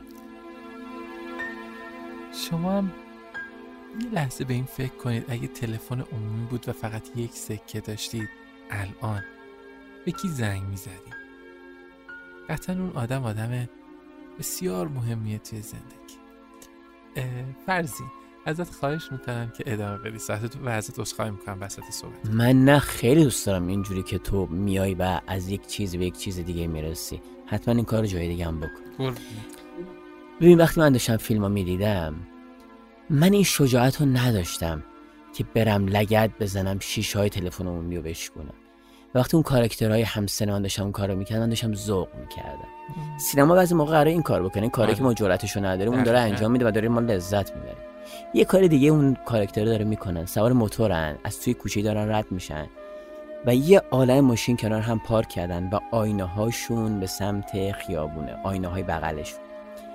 شما هم یه لحظه به این فکر کنید اگه تلفن عمومی بود و فقط یک سکه داشتید الان به کی زنگ میزدید؟ قطعا اون آدم بسیار مهمیه توی زندگی. فرضی ازت خواهش میکنم که ادامه بدی صحبتت و ازت عذرخواهی میکنم وسط صحبت. من نه خیلی دوست دارم اینجوری که تو میای و از یک چیز به یک چیز دیگه میرسی. حتما این کار جای دیگه هم بکن. ببین وقتی من داشتم فیلمو میدیدم من این شجاعت رو نداشتم که برم لگد بزنم شیشه های تلفن عمومی رو بشکنم. وقتی اون کاراکترهای همسن من داشتم اون کارو میکردن داشتم ذوق میکردم. سینما بعضی موقع قراره این کار بکنه، کاری که ما جرأتشو نداریم اون داره انجام میده و داره ما لذت میبریم. یه کار دیگه اون کاراکترها داره میکنن، سوار موتورن، از توی کوچه دارن رد میشن و یه عالمه ماشین کنار هم پارک کردن و آینه هاشون به سمت خیابونه، آینه های بغلشون.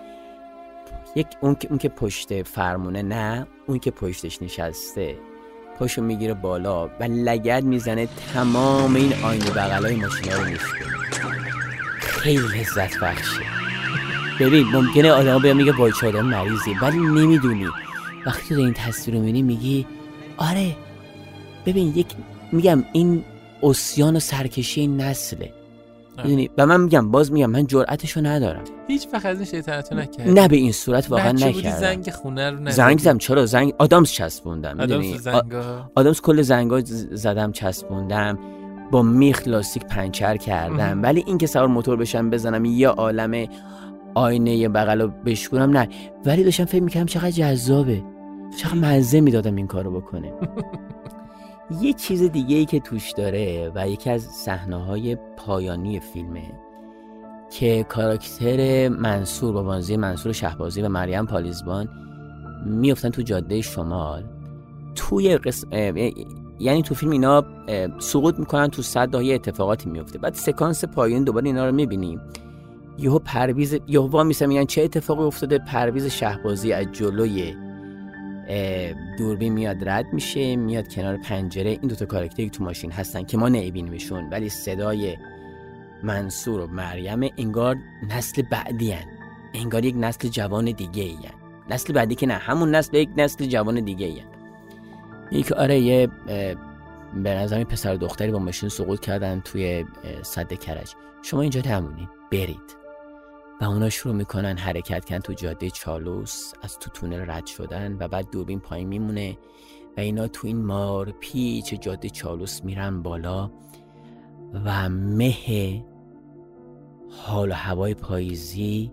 اون که پشت فرمونه، نه اون که پشتش نشسته پاشو میگیره بالا و لگد میزنه تمام این آینه بغلای ماشینا رو میشکنه. خیلی لذت بخشه. ببین ممکنه آدم بیا میگه وای چه آدم مریضی، ولی نمیدونی وقتی تو این تصویر رو میبینی میگی آره ببین میگم این عصیان و سرکشی این نسله. میدونی و من میگم من جرأتشو ندارم. هیچ وقت از این شیطنتو نکردی؟ نه به این صورت واقعا نکردم. زنگ خونه رو زنگ چرا زنگ آدامس چسبوندم. میدونی آدامس کل زنگا زدم چسبوندم، با میخ لاستیک پنچر کردم، ولی این که سوار موتور بشم بزنم یه عالمه آینه بغلو بشکونم نه. ولی داشتم فکر میکردم چقدر جذابه، چقدر مزه میدادم این کارو بکنه. یه چیز دیگه ای که توش داره و یکی از صحنه‌های پایانی فیلمه که کاراکتر منصور با بازی منصور شهبازی و مریم پالیزبان میافتن تو جاده شمال. توی یعنی تو فیلم اینا سقوط میکنن تو صد یه اتفاقاتی میفته. بعد سکانس پایان دوباره اینا رو میبینیم. یهو پرویز وا میسن میگن چه اتفاقی افتاده. پرویز شهبازی از جلوی دوربین میاد رد میشه، میاد کنار پنجره. این دوتا کاراکتری تو ماشین هستن که ما نمیبینیمشون، ولی صدای منصور و مریم انگار نسل بعدی هن. انگار یک نسل جوان دیگه ای هن. نسل بعدی که نه، همون نسل یک نسل جوان دیگه ای هن. یک آره یه به نظر پسر و دختری با ماشین سقوط کردن توی سد کرج. شما اینجا نمونید، برید. و اونا شروع میکنن حرکت کردن تو جاده چالوس، از تو تونل رد شدن و بعد دوربین پایین میمونه و اینا تو این مار پیچ جاده چالوس میرن بالا و مه حال و هوای پاییزی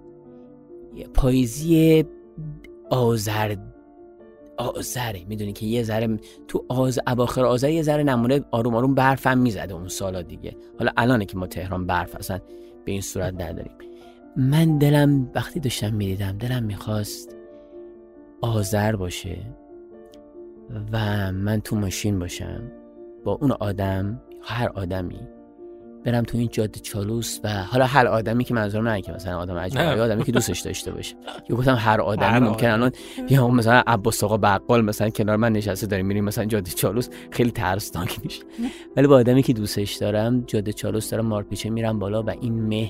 آذره. میدونی که یه ذره تو اواخر آذر یه ذره نمونه آروم آروم برف هم میزده اون سالا دیگه. حالا الانه که ما تهران برف اصلا به این صورت نداریم. من دلم وقتی داشتم میدیدم دلم میخواست آذر باشه و من تو ماشین باشم با اون آدم، هر آدمی، برم تو این جاده چالوس و حالا هر آدمی که منظورم نه که مثلا آدم عجیبه، آدمی که دوستش داشته باشه. یا گفتم هر آدمی ممکن الان یا مثلا عباس آقا بقال مثلا کنار من نشسته داریم میریم مثلا جاده چالوس، خیلی ترسناک میشه. ولی با آدمی که دوستش دارم جاده چالوس دارم مارپیچه میرم بالا و این مه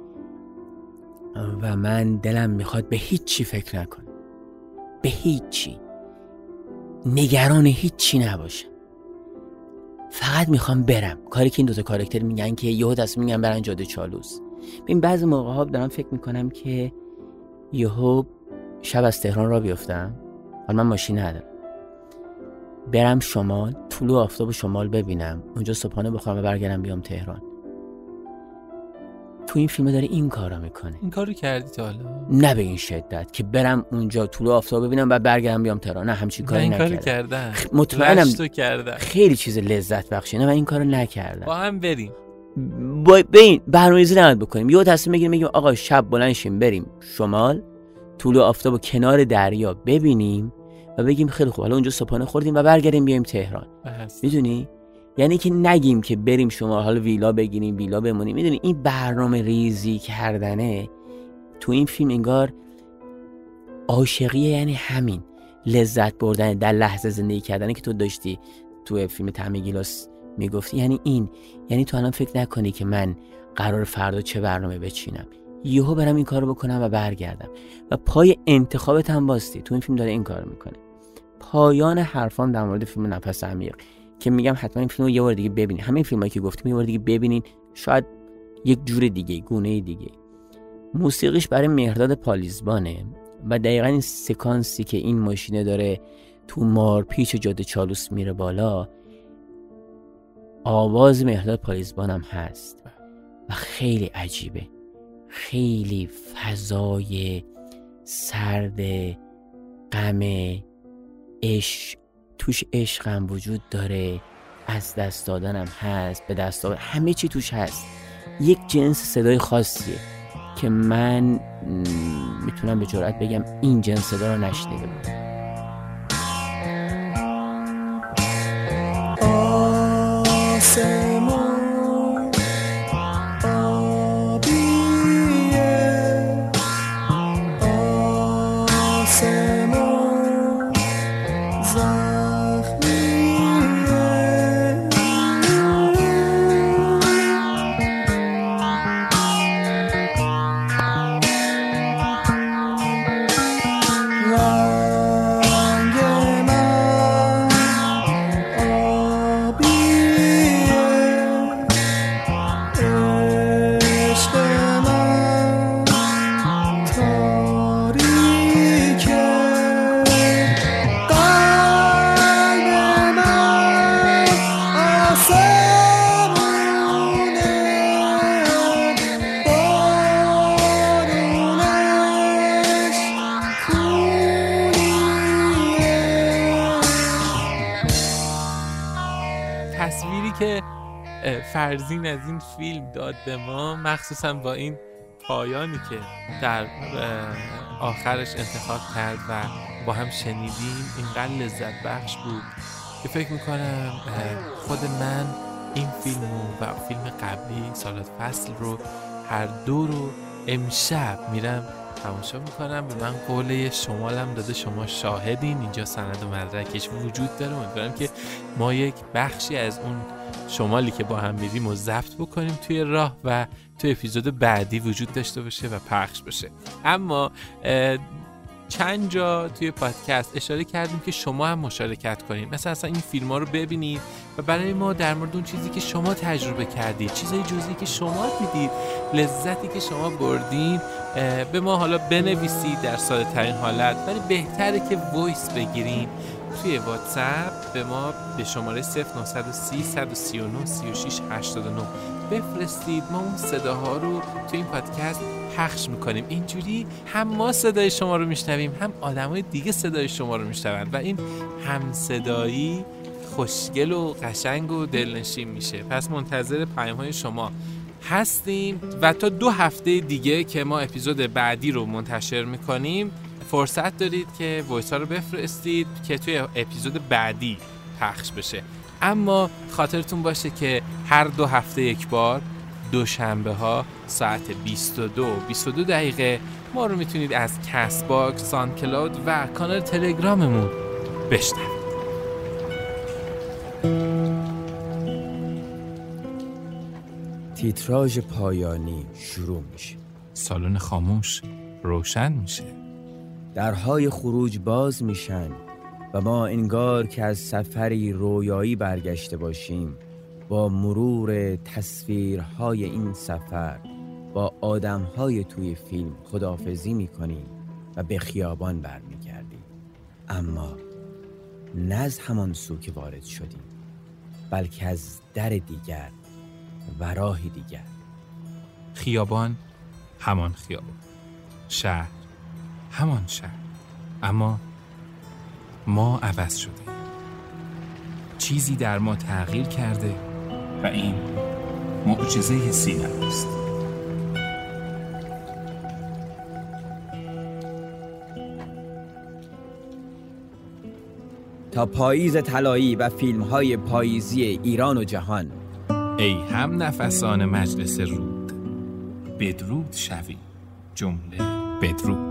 و من دلم میخواد به هیچ چی فکر نکنم، به هیچ چی، نگران هیچ چی نباشم، فقط میخوام برم. کاری که این دوتا کاراکتر میگن که یهو دست میگن برن جاده چالوس. ببین بعضی موقع ها دارم فکر میکنم که یهو شب از تهران را بیفتم، حالا من ماشین ندارم، برم شمال، طلوع آفتاب شمال ببینم، اونجا صبحانه بخورم و برگردم بیام تهران. تو این فیلم داره این کارا میکنه. این کارو کردی تا حالا؟ نه به این شدت که برم اونجا طلوع آفتاب ببینم و برگردم بیام تهران. نه همچین کاری نکردم. این کارو کردم. مطمئنم خیلی چیز لذت بخشه. نه من این کارو نکردم. با هم بریم. ببین برنامه‌ریزی نباید بکنیم. یهو تصمیم بگیریم آقا شب بلند شیم بریم شمال، طلوع آفتابو کنار دریا ببینیم و بگیم خیلی خوب حالا اونجا صبحانه خوردیم و برگردیم بیایم تهران. میدونی؟ یعنی که نگیم که بریم شما حالا ویلا بگیریم ویلا بمونیم. میدونی این برنامه ریزی کردنه تو این فیلم انگار عاشقیه، یعنی همین لذت بردن در لحظه زندگی کردنه که تو داشتی تو فیلم طعم گیلاس میگفتی. یعنی این، یعنی تو الان فکر نکنی که من قرار فردا چه برنامه بچینم، یهو برم این کارو بکنم و برگردم و پای انتخابت هم واسطی. تو این فیلم داره این کارو میکنه. پایان حرفام در مورد فیلم نفس عمیق که میگم حتما این فیلمو یه بار دیگه ببینید. همین فیلمایی که گفتیم یه بار دیگه ببینید، شاید یک جور دیگه، گونه دیگه. موسیقیش برای مهرداد پالیزبانه و دقیقاً این سکانسی که این ماشینه داره تو مارپیچ جاده چالوس میره بالا، آواز مهرداد پالیزبان هم هست و خیلی عجیبه. خیلی فضای سرد، غم، عشق، توش عشق هم وجود داره، از دست دادن هم هست، به دست دادن، همه چی توش هست. یک جنس صدای خاصیه که من میتونم به جرئت بگم این جنس صدا رو نشنیده بودم. زخمی فرزین از این فیلم داد به ما، مخصوصا با این پایانی که در آخرش انتخاب کرد و با هم شنیدیم، اینقدر لذت بخش بود که فکر میکنم خود من این فیلمو و فیلم قبلی سالاد فصل رو هر دو رو امشب میرم تماشا میکنم. به من قول شمالم داده، شما شاهدین، اینجا سند و مدرکش وجود داره. امیدوارم که ما یک بخشی از اون شمالی که با هم میریم و ضبط بکنیم توی راه و توی اپیزود بعدی وجود داشته باشه و پخش بشه. اما چند جا توی پادکست اشاره کردیم که شما هم مشارکت کنید، مثلا این فیلم ها رو ببینید و برای ما در مورد اون چیزی که شما تجربه کردید، چیزای جزئی که شما دیدید، لذتی که شما بردید به ما حالا بنویسید در ساده ترین حالت، ولی بهتره که وایس بگیرین توی واتساپ به ما به شماره 0930 139 36 89 بفرستید. ما اون صداها رو توی این پادکست پخش میکنیم. اینجوری هم ما صدای شما رو میشنویم، هم آدمای دیگه صدای شما رو میشنون و این هم صدایی خوشگل و قشنگ و دلنشین میشه. پس منتظر پیام‌های شما هستیم و تا 2 هفته دیگه که ما اپیزود بعدی رو منتشر میکنیم فرصت دارید که وایس ها رو بفرستید که توی اپیزود بعدی پخش بشه. اما خاطرتون باشه که هر 2 هفته یک بار دوشنبه ها ساعت 22 دقیقه ما رو میتونید از کست باکس، ساندکلاود و کانال تلگراممون بشنوید. تیتراژ پایانی شروع میشه. سالن خاموش روشن میشه. درهای خروج باز میشن و ما انگار که از سفری رویایی برگشته باشیم. با مرور تصویرهای این سفر با آدمهای توی فیلم خداحافظی میکنیم و به خیابان برمیگردیم، اما نه از همان سو که وارد شدیم، بلکه از در دیگر و راه دیگر. خیابان همان خیابان، شهر همان شهر، اما ما عوض شدیم. چیزی در ما تغییر کرده و این معجزه سینما است. تا پاییز طلایی و فیلم‌های پاییزی ایران و جهان، ای هم نفسان مجلس رود، بدرود شوی جمله بدرود.